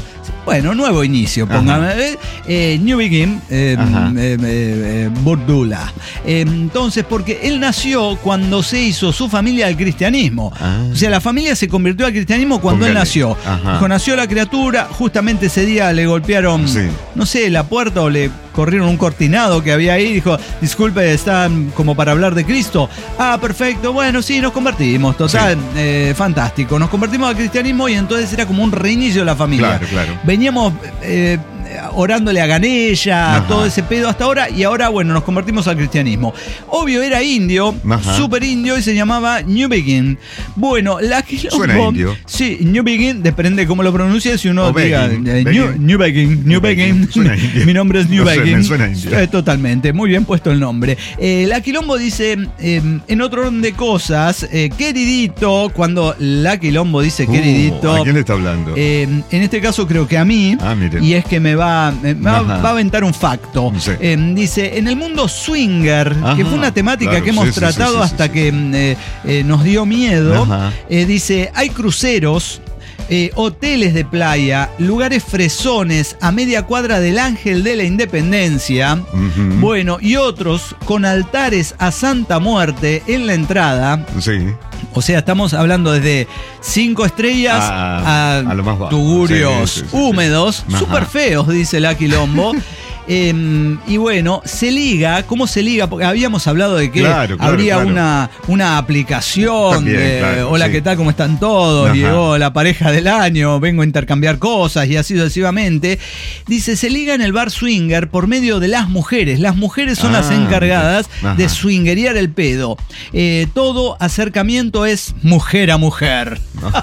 bueno, nuevo inicio, póngame. Eh, eh, New Begin, eh, eh, eh, Burdula. Eh, entonces, porque él nació cuando se hizo su familia al cristianismo. Ah. O sea, la familia se convirtió al cristianismo cuando Póngale. él nació. Dijo, nació la criatura, justamente ese día le golpearon, sí. no sé, la puerta o le corrieron un cortinado que había ahí. Dijo, disculpe, están como para hablar de Cristo. Ah, perfecto, bueno, sí, nos convertimos, total, sí. eh, fantástico. Nos convertimos al cristianismo y entonces era como un reinicio de la familia. Claro, claro. Veníamos eh, orándole a Ganella, Ajá. todo ese pedo hasta ahora, y ahora, bueno, nos convertimos al cristianismo. Obvio, era indio, súper indio, y se llamaba New Begin. Bueno, la que Suena indio. Sí, New Begin, depende de cómo lo pronuncie, si uno o diga Begin, eh, Begin. New, New Begin, New Begin. Mi nombre es New no Begin. Suena, suena indio. Eh, totalmente, muy bien puesto el nombre. Eh, la Quilombo dice, eh, en otro orden de cosas, eh, queridito, cuando la Quilombo dice queridito. Uh, ¿A quién le está hablando? Eh, en este caso creo que a mí, ah, y es que me va, me va, va a aventar un facto. Sí. Eh, dice, en el mundo swinger, Ajá, que fue una temática claro, que hemos sí, tratado sí, sí, hasta sí, sí. que eh, eh, nos dio miedo, eh, dice, hay cruceros, Eh, hoteles de playa, lugares fresones a media cuadra del Ángel de la Independencia, uh-huh. bueno, y otros con altares a Santa Muerte en la entrada. Sí. O sea, estamos hablando desde cinco estrellas a, a, a lo más bajo. tugurios sí, sí, sí, húmedos, sí. súper feos, dice la Quilombo. Eh, y bueno, se liga, ¿cómo se liga? Porque habíamos hablado de que claro, claro, habría claro. Una, una aplicación También, de claro, hola, sí. ¿qué tal? ¿Cómo están todos? Ajá. Llegó la pareja del año, vengo a intercambiar cosas y así sucesivamente. Dice, se liga en el bar swinger por medio de las mujeres. Las mujeres son ah, las encargadas Ajá. de swingerear el pedo. Eh, todo acercamiento es mujer a mujer.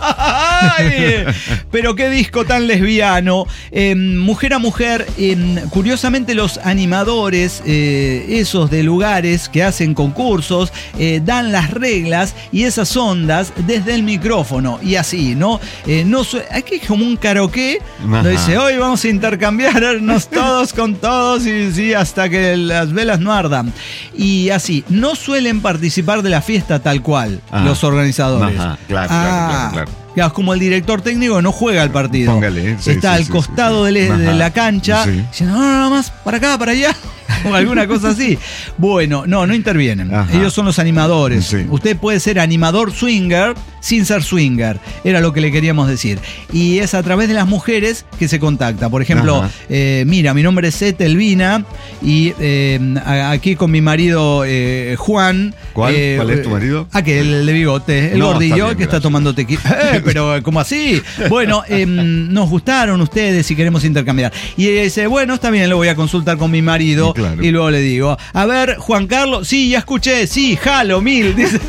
Ay, pero qué disco tan lesbiano. Eh, mujer a mujer, eh, curiosamente los animadores, eh, esos de lugares que hacen concursos, eh, dan las reglas y esas ondas desde el micrófono y así, ¿no? Eh, no su- aquí es como un karaoke, donde dice, hoy vamos a intercambiarnos todos con todos y sí, hasta que las velas no ardan. Y así, no suelen participar de la fiesta tal cual, Ajá. los organizadores. Ajá, claro, ah, claro, claro, claro. Es como el director técnico no juega el partido. Póngale, sí, Está sí, al sí, costado sí, sí. De, de la cancha sí. diciendo, no, no, nada más, para acá, para allá. O alguna cosa así. Bueno, no, no intervienen. Ajá. Ellos son los animadores. Sí. Usted puede ser animador swinger sin ser swinger. Era lo que le queríamos decir. Y es a través de las mujeres que se contacta. Por ejemplo, eh, mira, mi nombre es Etelvina y eh, aquí con mi marido eh, Juan. ¿Cuál? Eh, ¿Cuál es tu marido? Aquel, el de bigote, el no, gordillo está bien, que gracias. está tomando tequila. Eh, pero, ¿cómo así? Bueno, eh, nos gustaron ustedes y queremos intercambiar. Y ella dice, bueno, está bien, lo voy a consultar con mi marido. Claro. Y luego le digo, a ver, Juan Carlos, sí, ya escuché, sí, jalo, mil. Dice.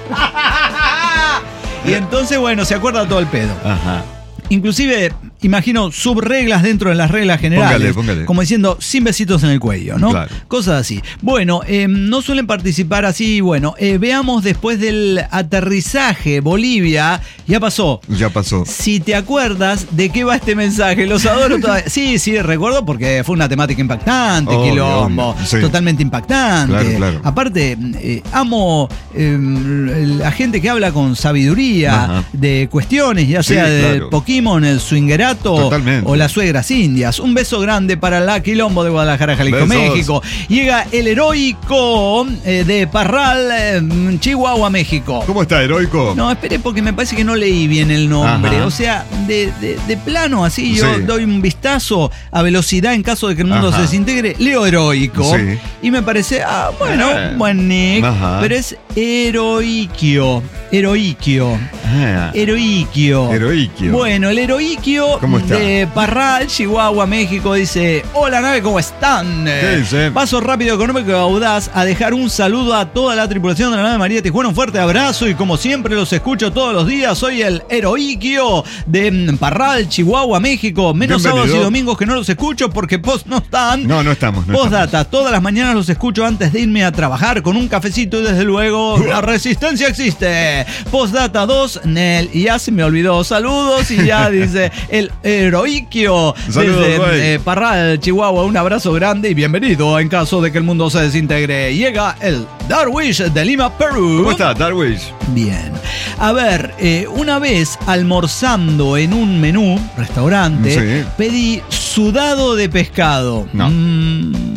Y entonces, bueno, se acuerda todo el pedo. Ajá. Inclusive, imagino subreglas dentro de las reglas generales. Póngale, póngale. Como diciendo, sin besitos en el cuello, ¿no? Claro. Cosas así. Bueno, eh, no suelen participar así. Bueno, eh, veamos después del aterrizaje Bolivia. Ya pasó. Ya pasó. Si te acuerdas de qué va este mensaje, los adoro todavía. Sí, sí, recuerdo porque fue una temática impactante, obvio, Quilombo. Obvio. Sí. Totalmente impactante. Claro, claro. Aparte, eh, amo eh, la gente que habla con sabiduría Ajá. de cuestiones, ya sea sí, del claro. Pokémon, el swingerato Totalmente. O las suegras indias. Un beso grande para la Quilombo de Guadalajara, Jalisco, Besos. México. Llega el heroico eh, de Parral, eh, Chihuahua, México. ¿Cómo está, heroico? No, espere porque me parece que no leí bien el nombre. Ajá. O sea, de, de, de plano así yo sí. doy un vistazo a velocidad en caso de que el mundo Ajá. se desintegre. Leo heroico. Sí. Y me parece, ah, bueno, ah. buen nick. Ajá. Pero es heroiquio. Heroiquio. Ah. Heroiquio. Heroiquio. Bueno, el heroiquio de Parral, Chihuahua, México, dice: hola nave, ¿cómo están? ¿Qué dice? Paso rápido, económico y audaz a dejar un saludo a toda la tripulación de la nave María Tijuana. Un fuerte abrazo y como siempre los escucho todos los días. Soy el heroiquio de Parral, Chihuahua, México. Menos Bienvenido. Sábados y domingos que no los escucho porque post no están. No, no estamos. No Postdata, todas las mañanas los escucho antes de irme a trabajar con un cafecito y desde luego pero la resistencia existe. Postdata dos, Nel, y ya se me olvidó. Saludos y ya dice el heroiquio desde eh, Parral, Chihuahua. Un abrazo grande y bienvenido en caso de que el mundo se desintegre. Llega el Darwish de Lima, Perú. ¿Cómo está, Darwish? Bien. A ver, eh, una vez almorzando en un menú, restaurante, sí. pedí sudado de pescado. No. Mm,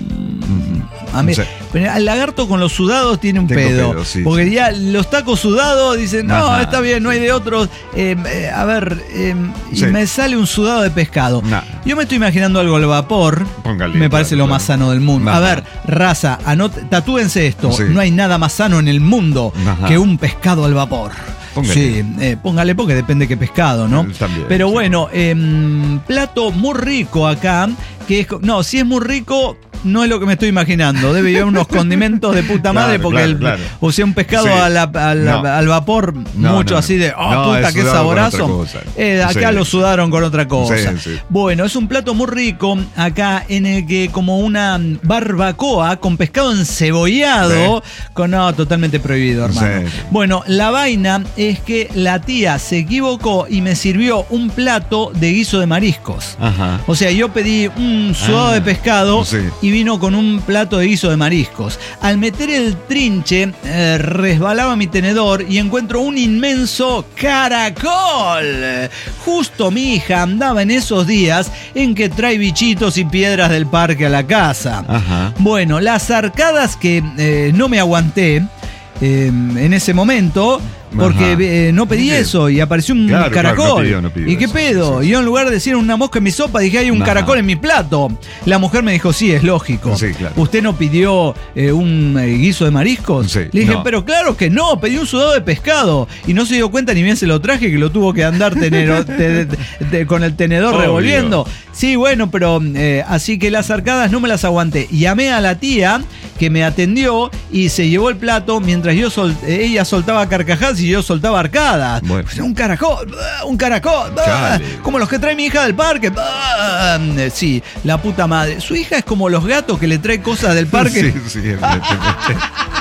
a mí, sí. El lagarto con los sudados tiene un Tengo pedo. pedo sí, porque sí. ya los tacos sudados dicen, no, Ajá, está bien, no hay sí. de otros. Eh, eh, a ver, eh, Sí. y me sale un sudado de pescado. Nah. Yo me estoy imaginando algo al vapor. Póngale, me parece claro, lo claro. más sano del mundo. Ajá. A ver, raza, anot- tatúense esto. Sí. No hay nada más sano en el mundo Ajá. que un pescado al vapor. Póngale. Sí, eh, póngale porque depende qué pescado, ¿no? También, Pero sí. bueno, eh, plato muy rico acá, que es, no, si es muy rico, no es lo que me estoy imaginando. Debe llevar unos condimentos de puta madre, Claro, porque claro, el, claro. o sea, un pescado Sí. a la- a la- No. al vapor, No, mucho no, así de, oh, no, puta, es qué sudado con saborazo. otra cosa. Eh, acá Sí. lo sudaron con otra cosa. Sí, sí. Bueno, es un plato muy rico acá en el que como una barbacoa con pescado encebollado, con no, totalmente prohibido, hermano. Sí. Bueno, la vaina es que la tía se equivocó y me sirvió un plato de guiso de mariscos. Ajá. O sea, yo pedí un sudado Ah, de pescado sí. y vino con un plato de guiso de mariscos. Al meter el trinche, eh, resbalaba mi tenedor y encuentro un inmenso caracol. Justo mi hija andaba en esos días en que trae bichitos y piedras del parque a la casa. Ajá. Bueno, las arcadas que eh, no me aguanté eh, en ese momento, porque Ajá. eh, no pedí Bien. eso y apareció un Claro, claro, caracol. no pidió, no pidió ¿Y qué eso, pedo? sí, sí. Y yo en lugar de decir una mosca en mi sopa, dije, hay un Ajá. caracol en mi plato. La mujer me dijo, sí, es lógico. Sí, claro. ¿Usted no pidió eh, un eh, guiso de mariscos? Sí, Le dije, no. pero claro que no, pedí un sudado de pescado. Y no se dio cuenta ni bien se lo traje, que lo tuvo que andar tenero- te- te- te- con el tenedor Obvio. revolviendo. Sí, bueno, pero eh, así que las arcadas no me las aguanté. Llamé a la tía que me atendió y se llevó el plato mientras yo sol- eh, ella soltaba carcajadas y yo soltaba arcadas. Bueno. Un caracol, ¡ah! un caracol, ¡ah! Chale. como los que trae mi hija del parque. ¡ah! Eh, Sí, la puta madre. Su hija es como los gatos que le trae cosas del parque. Sí, sí, evidentemente.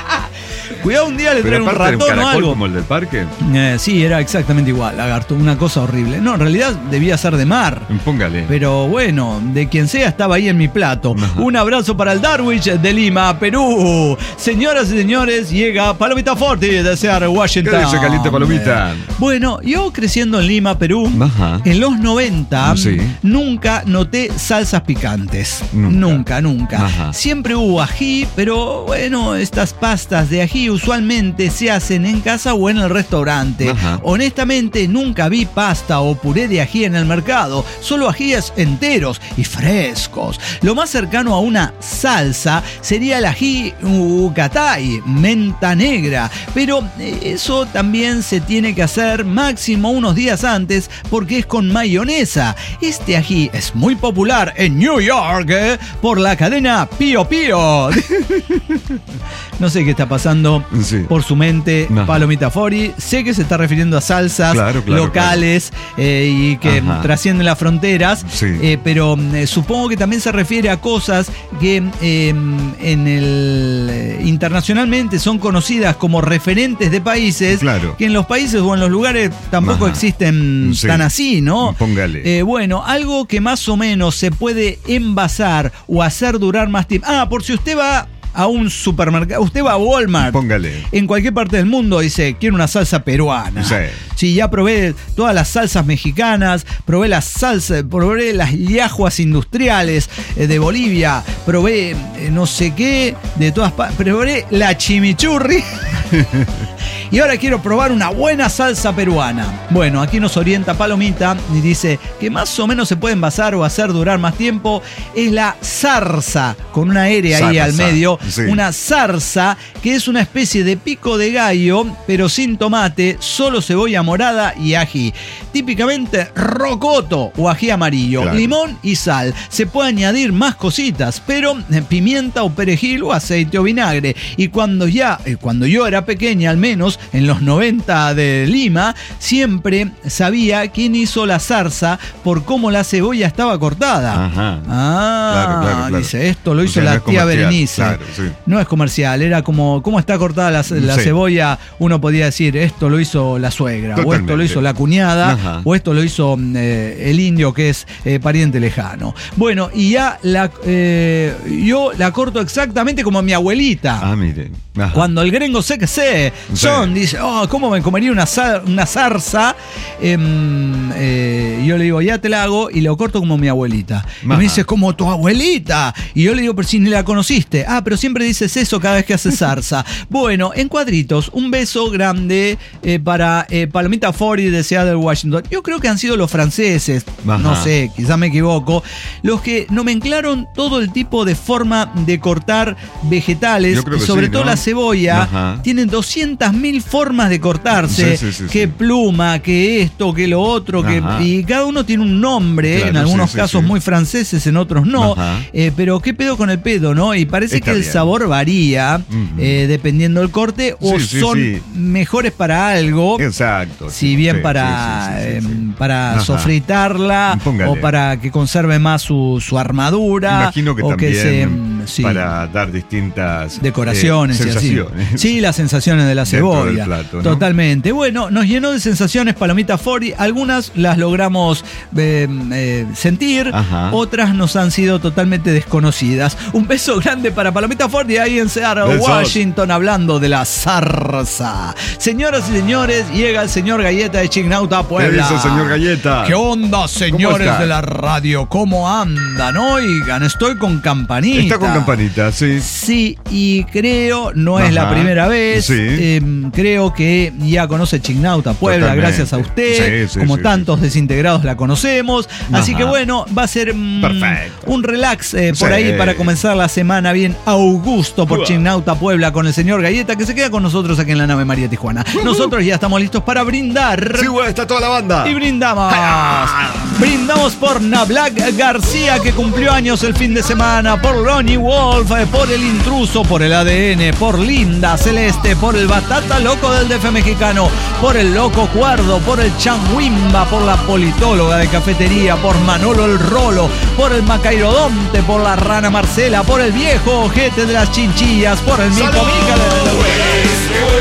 Cuidado, un día le trae Pero un aparte de un ratón o caracol algo. como el del parque, Eh, sí, era exactamente igual, lagarto. Una cosa horrible. No, en realidad debía ser de mar. póngale. Pero bueno, de quien sea estaba ahí en mi plato. Ajá. Un abrazo para el Darwish de Lima, Perú. Señoras y señores, llega Palomita Forti de Seattle, Washington. ¿Qué dice, caliente palomita? Eh, Bueno, yo creciendo en Lima, Perú, Ajá. en los noventa, Sí. nunca noté salsas picantes. Nunca. Nunca, nunca. Ajá. Siempre hubo ají, pero bueno, estas pastas de ají usualmente se hacen en casa o en el restaurante. Ajá. Honestamente, nunca vi pasta o puré de ají en el mercado, solo ajíes enteros y frescos. Lo más cercano a una salsa sería el ají ucatay, menta negra, pero eh, eso también se tiene que hacer máximo unos días antes porque es con mayonesa. Este ají es muy popular en New York eh, por la cadena Pío Pío. No sé qué está pasando Sí. por su mente, Ajá. Palomita Fori. Sé que se está refiriendo a salsas Claro, claro, locales eh, y que Ajá. trascienden las fronteras, Sí. eh, pero eh, supongo que también se refiere a cosas que eh, en el eh, internacionalmente son conocidas como referentes de países, Claro. que en los países o en los lugares tampoco Ajá. existen Sí. tan así, ¿no? Póngale. Eh, bueno, algo que más o menos se puede envasar o hacer durar más tiempo. Ah, por si usted va a un supermercado, usted va a Walmart, Póngale. en cualquier parte del mundo, dice, quiero una salsa peruana. Sí. Sí, ya probé todas las salsas mexicanas, probé las salsas, probé las liajuas industriales eh, de Bolivia, probé eh, no sé qué, de todas partes, probé la chimichurri. Y ahora quiero probar una buena salsa peruana. Bueno, aquí nos orienta Palomita y dice que más o menos se puede envasar o hacer durar más tiempo. Es la zarza, con una R ahí Zarza, al medio. sí. Una zarza que es una especie de pico de gallo, pero sin tomate, solo cebolla morada y ají. Típicamente rocoto o ají amarillo, Claro. limón y sal. Se puede añadir más cositas, pero eh, pimienta o perejil o aceite o vinagre. Y cuando ya, eh, cuando yo era pequeña al menos, en los noventa de Lima, siempre sabía quién hizo la zarza por cómo la cebolla estaba cortada. Ajá. Ah, claro, claro, claro. dice, esto lo hizo O sea, la no es tía comercial, Berenice. claro, sí. No es comercial, era como cómo está cortada la, la Sí. cebolla. Uno podía decir, esto lo hizo la suegra, Totalmente. o esto lo hizo la cuñada, Ajá. o esto lo hizo eh, el indio que es eh, pariente lejano. Bueno, y ya la, eh, yo la corto exactamente como mi abuelita. Ah, miren. Ajá. Cuando el gringo sé que sé, son, Sí. dice, oh, ¿cómo me comería una, zar- una zarza? Em, eh, yo le digo, ya te la hago y lo corto como mi abuelita. Y Ajá. me dice, como tu abuelita. Y yo le digo, pero si ni la conociste. Ah, pero siempre dices eso cada vez que haces zarza. Bueno, en cuadritos, un beso grande eh, para eh, Palomita Fori de Seattle, Washington. Yo creo que han sido los franceses, Ajá. no sé, quizás me equivoco, los que nomenclaron todo el tipo de forma de cortar vegetales, Yo creo y que sobre sí, todo ¿no? la cebolla. Ajá. Tienen doscientas mil formas de cortarse, Sí, sí, sí, que sí. pluma, que esto, que lo otro, que, Ajá. y cada uno tiene un nombre, Claro, en algunos sí, sí, casos sí. muy franceses, en otros no, Ajá. eh, pero qué pedo con el pedo, ¿no? Y parece Está que el bien. sabor varía Ujú. eh, dependiendo del corte, o Sí, sí, son sí. mejores para algo. Exacto. Si bien Sí, para, sí, sí, sí, sí, sí. em, para Ajá. sofritarla Póngale. o para que conserve más su, su armadura. Imagino que o también se, em, sí, para dar distintas decoraciones eh, y así. sensaciones. Sí, las sensaciones de la Dentro cebolla. del plato, ¿no? Totalmente. Bueno, nos llenó de sensaciones Palomita Fori. Algunas las logramos eh, eh, sentir, Ajá. otras nos han sido totalmente desconocidas. Un beso grande para Palomita Fori ahí en Seattle, Besos. Washington, hablando de la zarza. Señoras y señores, llega el señor Galleta de Chignauta, ¿Qué Puebla. dice, señor Galleta? ¿Qué onda, señores está? de la radio? ¿Cómo andan? Oigan, estoy con campanita. Está con campanita, sí. Sí, y creo, no es la Ajá. primera vez, Sí. eh, creo que ya conoce Chignauta Puebla, Totalmente. gracias a usted, Sí, sí, como sí, tantos desintegrados la conocemos, así Ajá. que bueno, va a ser mm, Perfecto. un relax eh, por Sí. ahí para comenzar la semana bien Augusto por Uah. Chignauta Puebla con el señor Galleta que se queda con nosotros aquí en la nave María Tijuana. Nosotros ya estamos listos para brindar. Sí, güey, está toda la banda. Y brindamos. Brindamos por Nablack García, que cumplió años el fin de semana, por Ronnie Wolf, eh, por El Intruso, por el A D N, por Linda Celeste, por el Batata Loco del D F mexicano, por el Loco Cuerdo, por el Changuimba, por la Politóloga de Cafetería, por Manolo el Rolo, por el Macairodonte, por la Rana Marcela, por el Viejo Ojete de las Chinchillas, por el Mico Mica de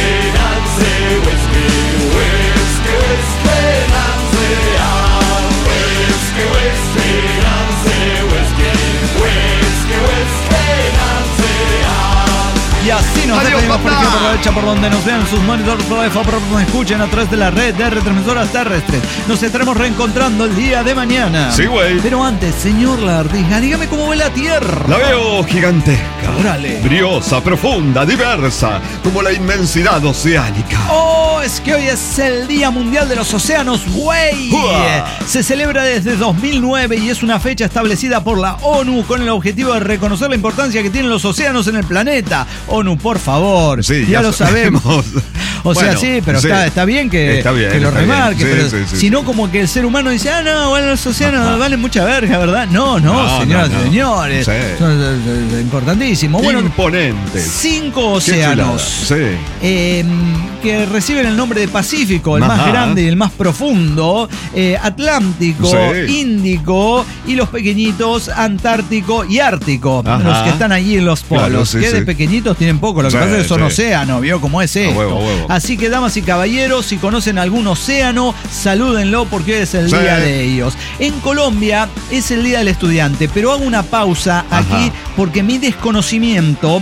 Y así nos Adiós, despedimos por papá. aquí, aprovecha por donde nos vean sus monitores, por por donde nos escuchen a través de la red de retransmisoras terrestres. Nos estaremos reencontrando el día de mañana. Sí, güey. Pero antes, señor Lardija, dígame cómo ve la Tierra. La veo gigantesca, Órale. briosa, profunda, diversa, como la inmensidad oceánica. Oh, es que hoy es el Día Mundial de los Océanos, güey. ¡Uah! Se celebra desde dos mil nueve y es una fecha establecida por la ONU con el objetivo de reconocer la importancia que tienen los océanos en el planeta. ONU, por favor. Sí, ya, ya lo sabemos. sabemos. O sea, Bueno, sí, pero sí. Está, está bien que, Está bien, que lo está bien. remarque. Sí, pero sí, sí, si no, sí. como que el ser humano dice, ah, no, bueno, los océanos Ajá. valen mucha verga, ¿verdad? No, no, No, señoras no, no. y señores. Sí. Son, eh, eh, importantísimo. Bueno, Imponentes. cinco Qué chulada. océanos. Sí. Eh, que reciben el nombre de Pacífico, el Ajá. más grande y el más profundo, eh, Atlántico, Sí. Índico y los pequeñitos Antártico y Ártico, Ajá. los que están allí en los polos, Claro, sí, que de sí. pequeñitos tienen poco, lo que Sí, pasa es que son sí. océanos, ¿vio cómo es esto? huevo, a huevo. Así que damas y caballeros, si conocen algún océano, salúdenlo porque hoy es el Sí. día de ellos. En Colombia es el Día del Estudiante, pero hago una pausa aquí Ajá. porque mi desconocimiento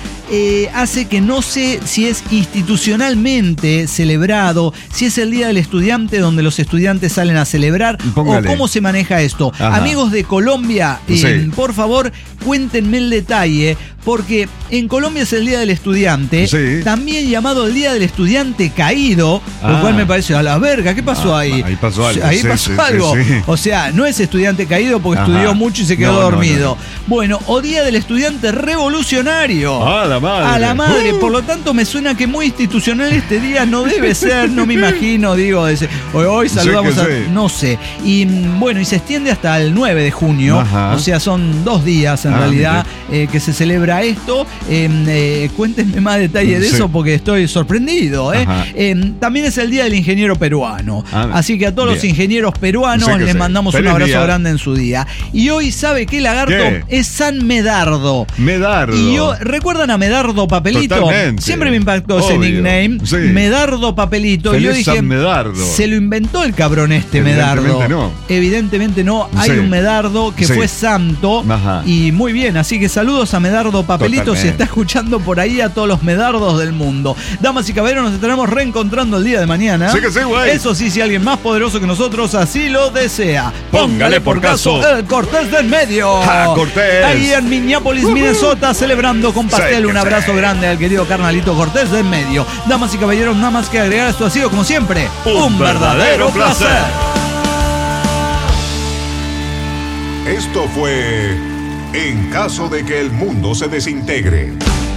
eh, hace que no sé si es institucionalmente celebrado, si es el Día del Estudiante donde los estudiantes salen a celebrar, Póngale. o cómo se maneja esto. Ajá. Amigos de Colombia, eh, Sí. por favor, cuéntenme el detalle, porque en Colombia es el Día del Estudiante, Sí. también llamado el Día del Estudiante Caído, lo Ah. cual me parece a la verga. ¿Qué pasó Ah, ahí? ahí pasó algo, Ahí sí, pasó sí, algo. sí, sí. O sea, no es estudiante caído porque Ajá. estudió mucho y se quedó No, no, dormido. no. Bueno, o Día del Estudiante Revolucionario. A la madre. A la madre, Uh. por lo tanto me suena que muy institucional este día no debe ser, no me imagino, digo, ese- hoy, hoy Sé saludamos que a, sí. no sé, y mm, bueno, y se extiende hasta el nueve de junio, Ajá. o sea, son dos días en Ah, realidad eh, que se celebra celebra esto. Eh, eh, cuéntenme más detalles de Sí. eso porque estoy sorprendido. ¿eh? Ajá. Eh, también es el Día del Ingeniero Peruano. Ah, Así que a todos bien. los ingenieros peruanos Sí que les sí. mandamos Feliz un abrazo día. grande en su día. Y hoy, ¿sabe qué, lagarto? ¿Qué? Es San Medardo. Medardo. Y yo, ¿recuerdan a Medardo Papelito? Totalmente. Siempre me impactó ese Obvio. nickname. Sí. Medardo Papelito. Y yo Feliz dije, San Medardo. se lo inventó el cabrón este Evidentemente Medardo. no. Evidentemente no. Hay Sí. un Medardo que Sí. fue santo. Ajá. Y muy bien, así que saludos a Medardo Papelito. Totalmente. Si está escuchando por ahí a todos los Medardos del mundo. Damas y caballeros, nos estaremos reencontrando el día de mañana. Sí que sí, güey. Eso sí, si alguien más poderoso que nosotros así lo desea. Póngale por caso. el Cortés del Medio. Ja, Cortés. Ahí en Minneapolis, Minnesota, celebrando con pastel. Sí que Un abrazo sí. grande al querido carnalito Cortés del Medio. Damas y caballeros, nada más que agregar, esto ha sido como siempre Un verdadero placer. Esto fue En caso de que el mundo se desintegre.